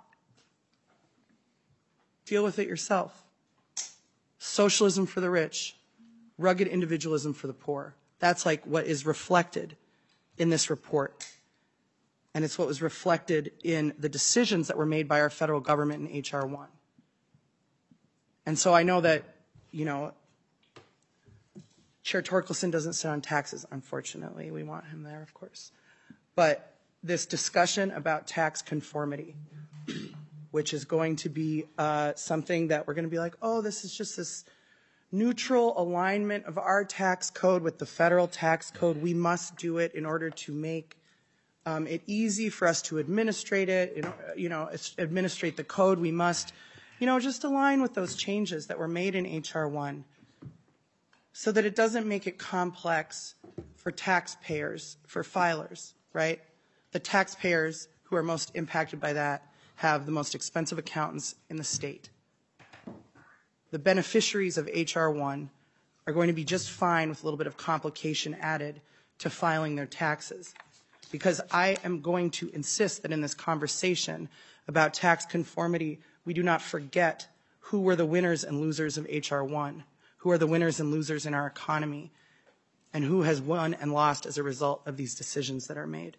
Deal with it yourself. Socialism for the rich, rugged individualism for the poor. That's like what is reflected in this report. And it's what was reflected in the decisions that were made by our federal government in H R one. And so I know that, you know, Chair Torkelson doesn't sit on taxes, unfortunately. We want him there, of course. But this discussion about tax conformity, which is going to be uh, something that we're going to be like, oh, this is just this neutral alignment of our tax code with the federal tax code. We must do it in order to make um, it easy for us to administrate it, you know, you know, administrate the code. We must, you know, just align with those changes that were made in H R one so that it doesn't make it complex for taxpayers, for filers, right? The taxpayers who are most impacted by that have the most expensive accountants in the state. The beneficiaries of H R one are going to be just fine with a little bit of complication added to filing their taxes. Because I am going to insist that in this conversation about tax conformity, we do not forget who were the winners and losers of H R one, who are the winners and losers in our economy, and who has won and lost as a result of these decisions that are made.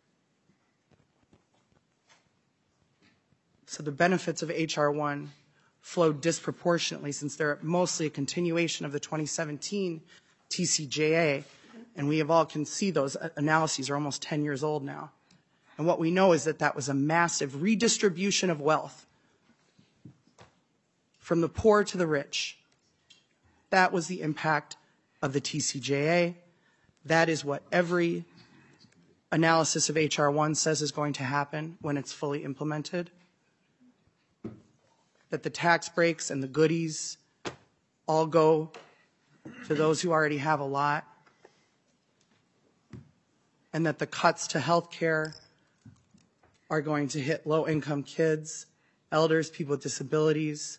So the benefits of H R one flow disproportionately since they're mostly a continuation of the twenty seventeen T C J A, and we have all can see those analyses are almost ten years old now. And what we know is that that was a massive redistribution of wealth from the poor to the rich. That was the impact of the T C J A. That is what every analysis of H R one says is going to happen when it's fully implemented. That the tax breaks and the goodies all go to those who already have a lot. And that the cuts to health care are going to hit low-income kids, elders, people with disabilities.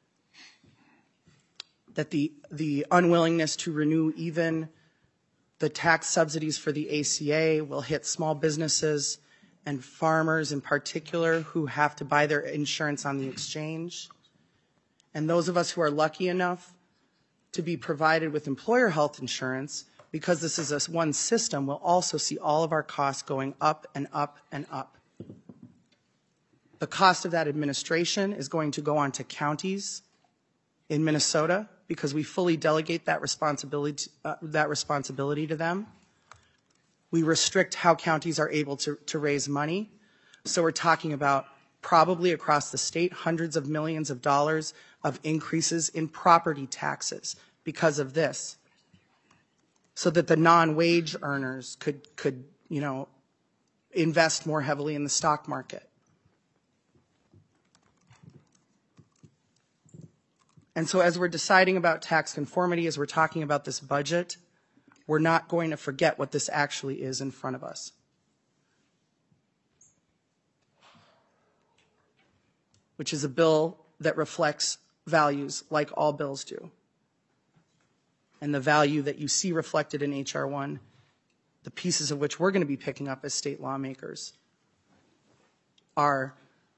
That the, the unwillingness to renew even the tax subsidies for the A C A will hit small businesses and farmers in particular who have to buy their insurance on the exchange. And those of us who are lucky enough to be provided with employer health insurance, because this is a one system, will also see all of our costs going up and up and up. The cost of that administration is going to go on to counties in Minnesota because we fully delegate that responsibility, uh, that responsibility to them. We restrict how counties are able to, to raise money. So we're talking about probably across the state hundreds of millions of dollars of increases in property taxes because of this. So that the non-wage earners could, could, you know, invest more heavily in the stock market. And so as we're deciding about tax conformity, as we're talking about this budget, we're not going to forget what this actually is in front of us. Which is a bill that reflects values like all bills do. And the value that you see reflected in H R one, the pieces of which we're going to be picking up as state lawmakers, are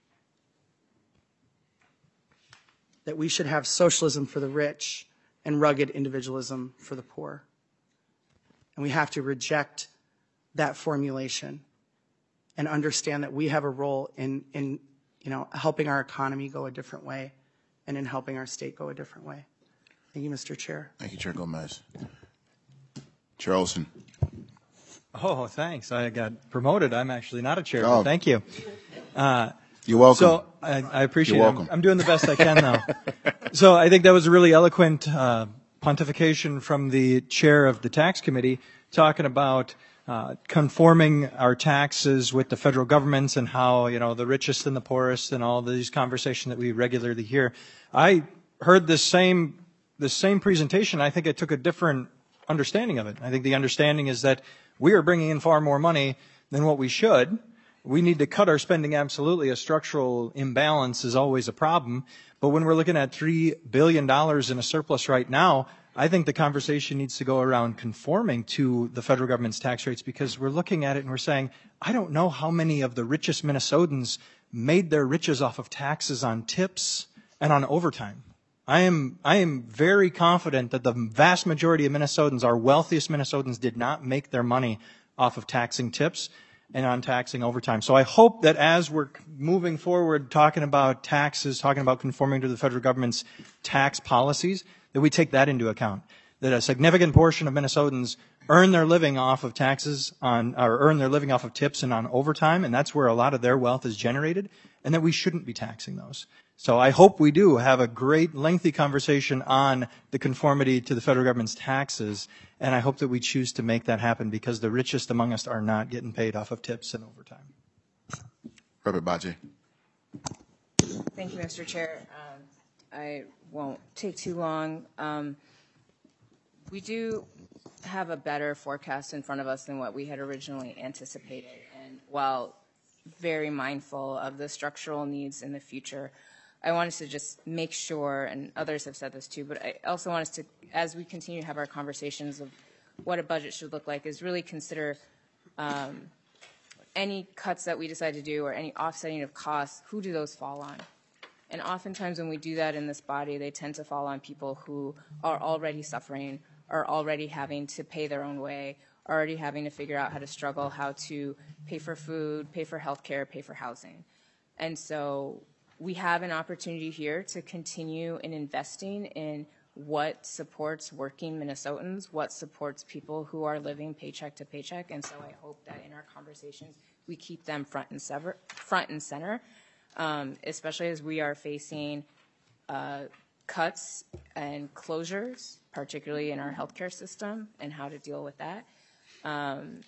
that we should have socialism for the rich and rugged individualism for the poor. And we have to reject that formulation and understand that we have a role in, in you know, helping our economy go a different way and in helping our state go a different way. Thank you, Mister Chair. Thank you, Chair Gomez. Chair Olson. Oh, thanks. I got promoted. I'm actually not a chair, Oh. but thank you. Uh, You're welcome. So I, I appreciate You're it. I'm- welcome. I'm doing the best I can now. So I think that was a really eloquent uh, pontification from the chair of the tax committee talking about uh, conforming our taxes with the federal governments and how, you know, the richest and the poorest and all these conversations that we regularly hear. I heard this same the same presentation. I think I took a different understanding of it. I think the understanding is that we are bringing in far more money than what we should. we need to cut our spending, absolutely. A structural imbalance is always a problem. But when we're looking at three billion dollars in a surplus right now, I think the conversation needs to go around conforming to the federal government's tax rates, because we're looking at it and we're saying, I don't know how many of the richest Minnesotans made their riches off of taxes on tips and on overtime. I am, I am very confident that the vast majority of Minnesotans, our wealthiest Minnesotans, did not make their money off of taxing tips and on taxing overtime. So I hope that as we're moving forward talking about taxes, talking about conforming to the federal government's tax policies, that we take that into account, that a significant portion of Minnesotans earn their living off of taxes on, or earn their living off of tips and on overtime, and that's where a lot of their wealth is generated, and that we shouldn't be taxing those. So I hope we do have a great lengthy conversation on the conformity to the federal government's taxes, and I hope that we choose to make that happen, because the richest among us are not getting paid off of tips and overtime. Reverend Baji. Thank you, Mister Chair. Um, I won't take too long. Um, we do have a better forecast in front of us than what we had originally anticipated. And while very mindful of the structural needs in the future, I want us to just make sure, and others have said this too, but I also want us to, as we continue to have our conversations of what a budget should look like, is really consider um, any cuts that we decide to do or any offsetting of costs, who do those fall on? And oftentimes when we do that in this body, they tend to fall on people who are already suffering, are already having to pay their own way, already having to figure out how to struggle, how to pay for food, pay for health care, pay for housing. And so we have an opportunity here to continue in investing in what supports working Minnesotans, what supports people who are living paycheck to paycheck. And so I hope that in our conversations, we keep them front and, sever, front and center. Um, especially as we are facing uh, cuts and closures, particularly in our healthcare system, and how to deal with that. Um,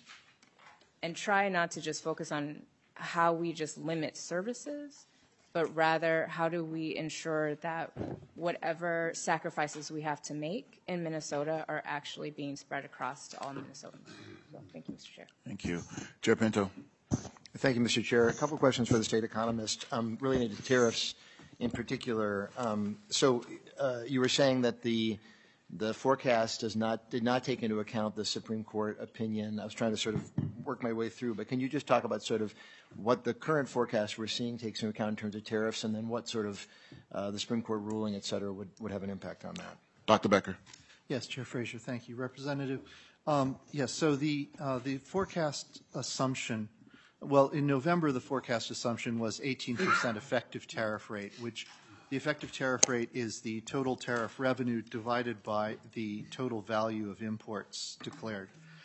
and try not to just focus on how we just limit services, but rather how do we ensure that whatever sacrifices we have to make in Minnesota are actually being spread across to all Minnesotans. So thank you, Mister Chair. Thank you. Chair Pinto. Thank you, Mister Chair. A couple of questions for the state economist, um, related to tariffs in particular. Um, so uh, you were saying that the the forecast does not did not take into account the Supreme Court opinion. I was trying to sort of work my way through, but can you just talk about sort of what the current forecast we're seeing takes into account in terms of tariffs, and then what sort of uh, the Supreme Court ruling, et cetera, would, would have an impact on that? Doctor Becker. Yes, Chair Frazier, thank you. Representative, um, yes, so the, uh, the forecast assumption, well, in November, the forecast assumption was eighteen percent effective tariff rate, which the effective tariff rate is the total tariff revenue divided by the total value of imports declared.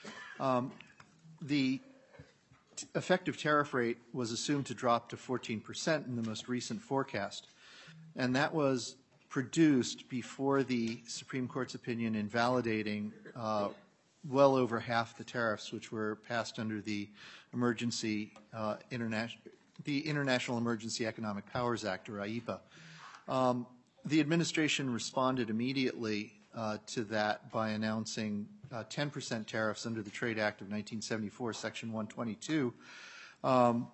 Um, the t- effective tariff rate was assumed to drop to fourteen percent in the most recent forecast, and that was produced before the Supreme Court's opinion invalidating uh, well over half the tariffs which were passed under the emergency uh, international the International Emergency Economic Powers Act, or I E P A. Um, the administration responded immediately uh, to that by announcing uh, ten percent tariffs under the Trade Act of nineteen seventy-four, Section one twenty-two, um,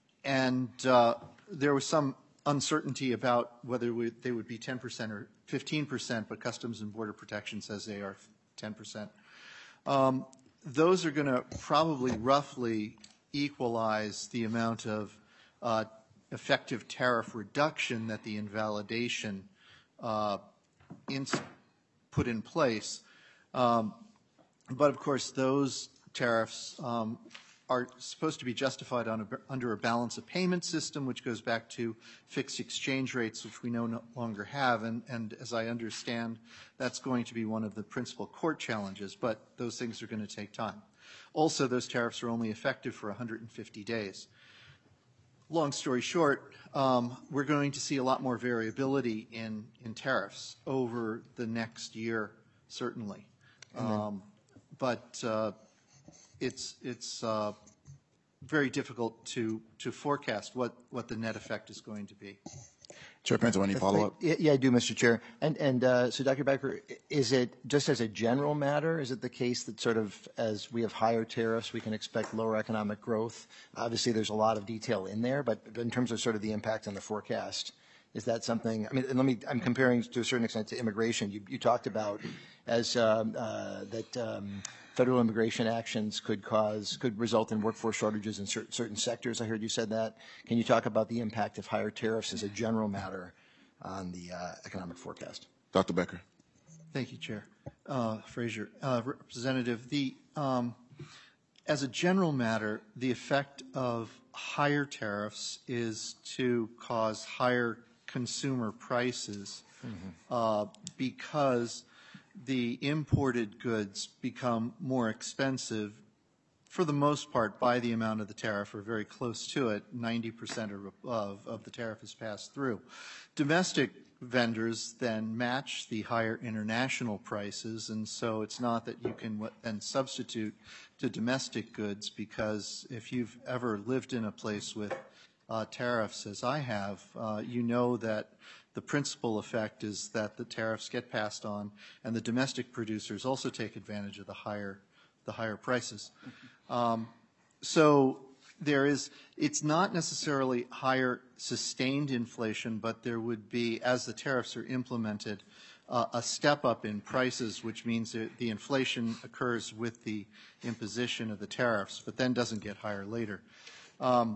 and uh, there was some uncertainty about whether we, they would be ten percent or fifteen percent, but Customs and Border Protection says they are ten percent. Um, those are going to probably roughly equalize the amount of uh, effective tariff reduction that the invalidation uh, in, put in place. Um, but of course, those tariffs um, are supposed to be justified on a, under a balance of payment system, which goes back to fixed exchange rates, which we no, no longer have. And, and as I understand, that's going to be one of the principal court challenges, but those things are going to take time. Also, those tariffs are only effective for one hundred fifty days. Long story short, um, we're going to see a lot more variability in, in tariffs over the next year, certainly. Um, but uh, it's it's uh, very difficult to to forecast what what the net effect is going to be. Chair Pinto, any follow-up? Yeah, I do, Mister Chair. And, and uh, so, Doctor Becker, is it, just as a general matter, is it the case that sort of as we have higher tariffs, we can expect lower economic growth? Obviously, there's a lot of detail in there, but in terms of sort of the impact on the forecast, is that something, I mean, and let me, I'm comparing to a certain extent to immigration. You, you talked about as um, uh, that um, federal immigration actions could cause, could result in workforce shortages in cer certain sectors. I heard you said that. Can you talk about the impact of higher tariffs as a general matter on the uh, economic forecast? Doctor Becker. Thank you, Chair. Uh, Frazier, uh, Representative, the, um, as a general matter, the effect of higher tariffs is to cause higher consumer prices mm-hmm. uh, because the imported goods become more expensive for the most part by the amount of the tariff or very close to it. ninety percent of, of the tariff is passed through. Domestic vendors then match the higher international prices, and so it's not that you can then substitute to domestic goods, because if you've ever lived in a place with uh, tariffs, as I have, uh, you know that the principal effect is that the tariffs get passed on, and the domestic producers also take advantage of the higher, the higher prices. Um, so there is, it's not necessarily higher sustained inflation, but there would be, as the tariffs are implemented, uh, a step up in prices, which means that the inflation occurs with the imposition of the tariffs, but then doesn't get higher later. Um,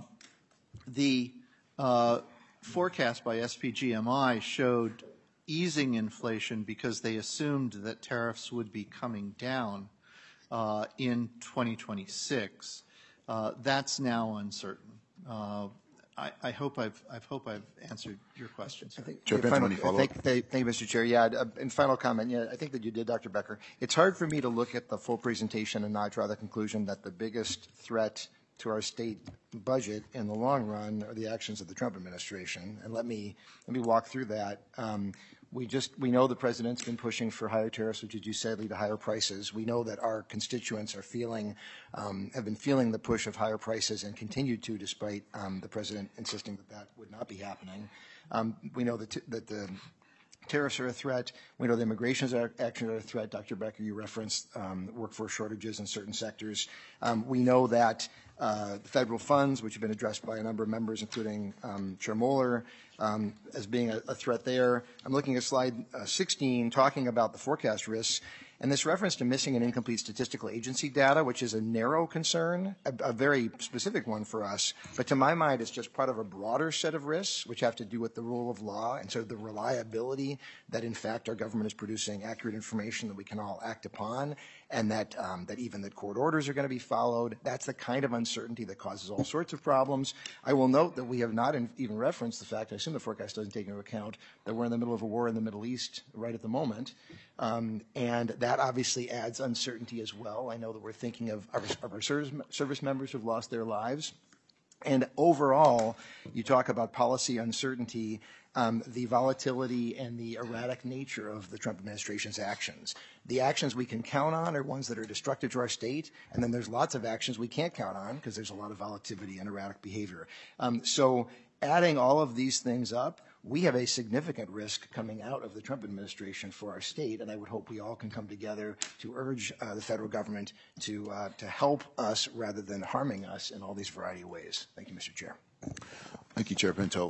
the uh, forecast by S P G M I showed easing inflation because they assumed that tariffs would be coming down uh, in twenty twenty-six. Uh, that's now uncertain. Uh, I, I hope I've I hope I've answered your questions. I think, Chair Pinto, any follow-up? Thank, thank, thank you, Mister Chair. Yeah, uh, and final comment. Yeah, I think that you did, Doctor Becker. It's hard for me to look at the full presentation and not draw the conclusion that the biggest threat to our state budget in the long run are the actions of the Trump administration. And let me let me walk through that. Um, we just we know the president's been pushing for higher tariffs, which, as you said, lead to higher prices. We know that our constituents are feeling um, have been feeling the push of higher prices and continue to, despite um, the president insisting that that would not be happening. Um, we know that, t that the tariffs are a threat. We know the immigration actions are a threat. Doctor Becker, you referenced um, workforce shortages in certain sectors. Um, we know that uh, the federal funds, which have been addressed by a number of members, including um, Chair Moeller, um, as being a, a threat there. I'm looking at slide uh, sixteen, talking about the forecast risks. And this reference to missing and incomplete statistical agency data, which is a narrow concern, a, a very specific one for us, but to my mind it's just part of a broader set of risks which have to do with the rule of law and sort of the reliability that in fact our government is producing accurate information that we can all act upon, and that, um, that even that court orders are going to be followed. That's the kind of uncertainty that causes all sorts of problems. I will note that we have not in, even referenced the fact, I assume the forecast doesn't take into account, that we're in the middle of a war in the Middle East right at the moment. Um, and that obviously adds uncertainty as well. I know that we're thinking of our, of our service, service members who've lost their lives. And overall, you talk about policy uncertainty, um, the volatility and the erratic nature of the Trump administration's actions. The actions we can count on are ones that are destructive to our state, and then there's lots of actions we can't count on because there's a lot of volatility and erratic behavior. Um, so adding all of these things up, we have a significant risk coming out of the Trump administration for our state, and I would hope we all can come together to urge uh, the federal government to, uh, to help us rather than harming us in all these variety of ways. Thank you, Mister Chair. Thank you, Chair Pinto.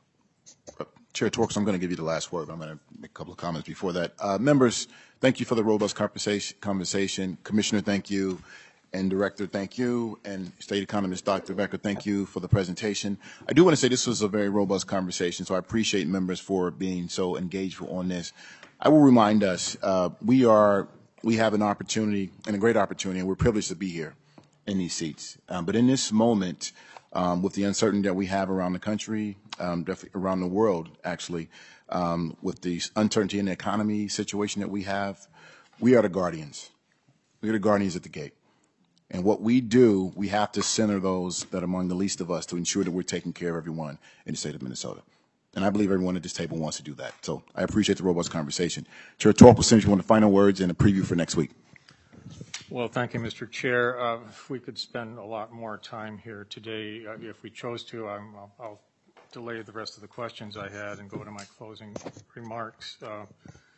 Uh, Chair Torks, I'm going to give you the last word, but I'm going to make a couple of comments before that. Uh, members, thank you for the robust conversation. conversation. Commissioner, thank you. And Director, thank you. And State Economist Doctor Becker, thank you for the presentation. I do want to say this was a very robust conversation, so I appreciate members for being so engaged on this. I will remind us, uh, we are, we have an opportunity, and a great opportunity, and we're privileged to be here in these seats. Um, but in this moment, um, with the uncertainty that we have around the country, um, definitely around the world, actually, um, with the uncertainty in the economy situation that we have, we are the guardians. We are the guardians at the gate. And what we do, we have to center those that are among the least of us to ensure that we're taking care of everyone in the state of Minnesota. And I believe everyone at this table wants to do that. So I appreciate the robust conversation. Chair Torp will send you one of the final words and a preview for next week. Well, thank you, Mister Chair. Uh, if we could spend a lot more time here today, uh, if we chose to, I'm, I'll, I'll delay the rest of the questions I had and go to my closing remarks. Uh,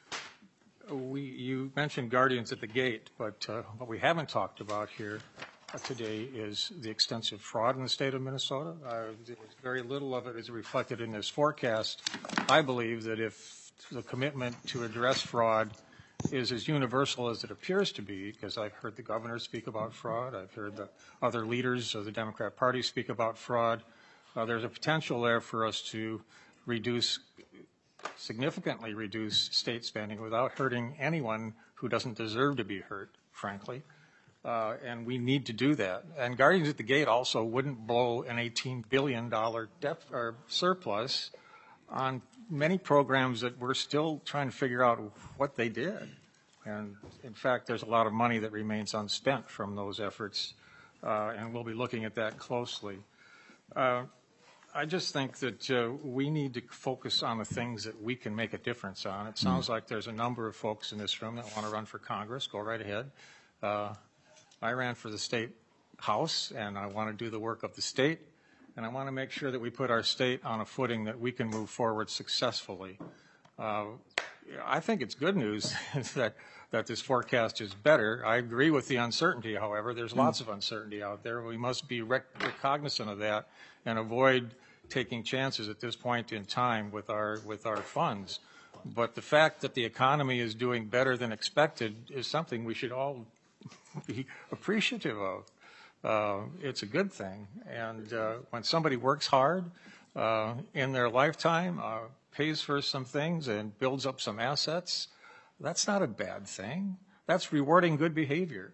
we, you mentioned Guardians at the Gate, but uh, what we haven't talked about here uh, today is the extensive fraud in the state of Minnesota. Uh, very little of it is reflected in this forecast. I believe that if the commitment to address fraud is as universal as it appears to be, because I've heard the governor speak about fraud, I've heard the other leaders of the Democrat Party speak about fraud, uh, there's a potential there for us to reduce, significantly reduce state spending without hurting anyone who doesn't deserve to be hurt, frankly. Uh, and we need to do that. And Guardians at the Gate also wouldn't blow an eighteen billion dollars def, or surplus on many programs that we're still trying to figure out what they did. And in fact, there's a lot of money that remains unspent from those efforts, uh, and we'll be looking at that closely. Uh, I just think that uh, we need to focus on the things that we can make a difference on. It sounds like there's a number of folks in this room that want to run for Congress. Go right ahead. Uh, I ran for the state house, and I want to do the work of the state. And I want to make sure that we put our state on a footing that we can move forward successfully. Uh, I think it's good news that, that this forecast is better. I agree with the uncertainty, however. There's lots of uncertainty out there. We must be rec- cognizant of that and avoid taking chances at this point in time with our, with our funds. But the fact that the economy is doing better than expected is something we should all be appreciative of. Uh, it's a good thing. And uh, when somebody works hard uh, in their lifetime, uh, pays for some things and builds up some assets, that's not a bad thing. That's rewarding good behavior.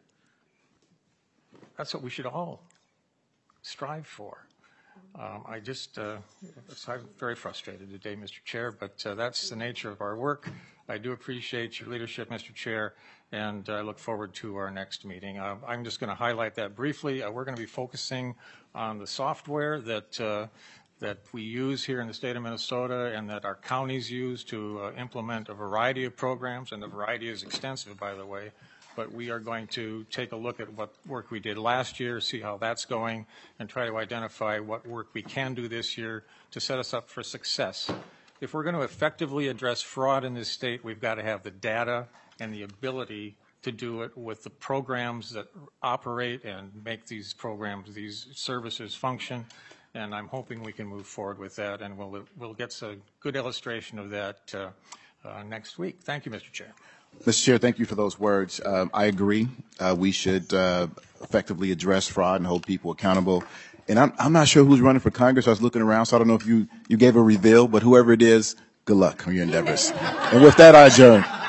That's what we should all strive for. Um, I just, uh, I'm very frustrated today, Mister Chair, but uh, that's the nature of our work. I do appreciate your leadership, Mister Chair, and I look forward to our next meeting. Uh, I'm just going to highlight that briefly. Uh, we're going to be focusing on the software that uh, that we use here in the state of Minnesota and that our counties use to uh, implement a variety of programs, and the variety is extensive, by the way. But we are going to take a look at what work we did last year, see how that's going, and try to identify what work we can do this year to set us up for success. If we're going to effectively address fraud in this state, we've got to have the data and the ability to do it with the programs that operate and make these programs, these services function. And I'm hoping we can move forward with that, and we'll, we'll get a good illustration of that uh, uh, next week. Thank you, Mister Chair. Mister Chair, thank you for those words. Um, I agree. Uh, we should uh, effectively address fraud and hold people accountable. And I'm, I'm not sure who's running for Congress. I was looking around, so I don't know if you, you gave a reveal, but whoever it is, good luck on your endeavors. And with that, I adjourn.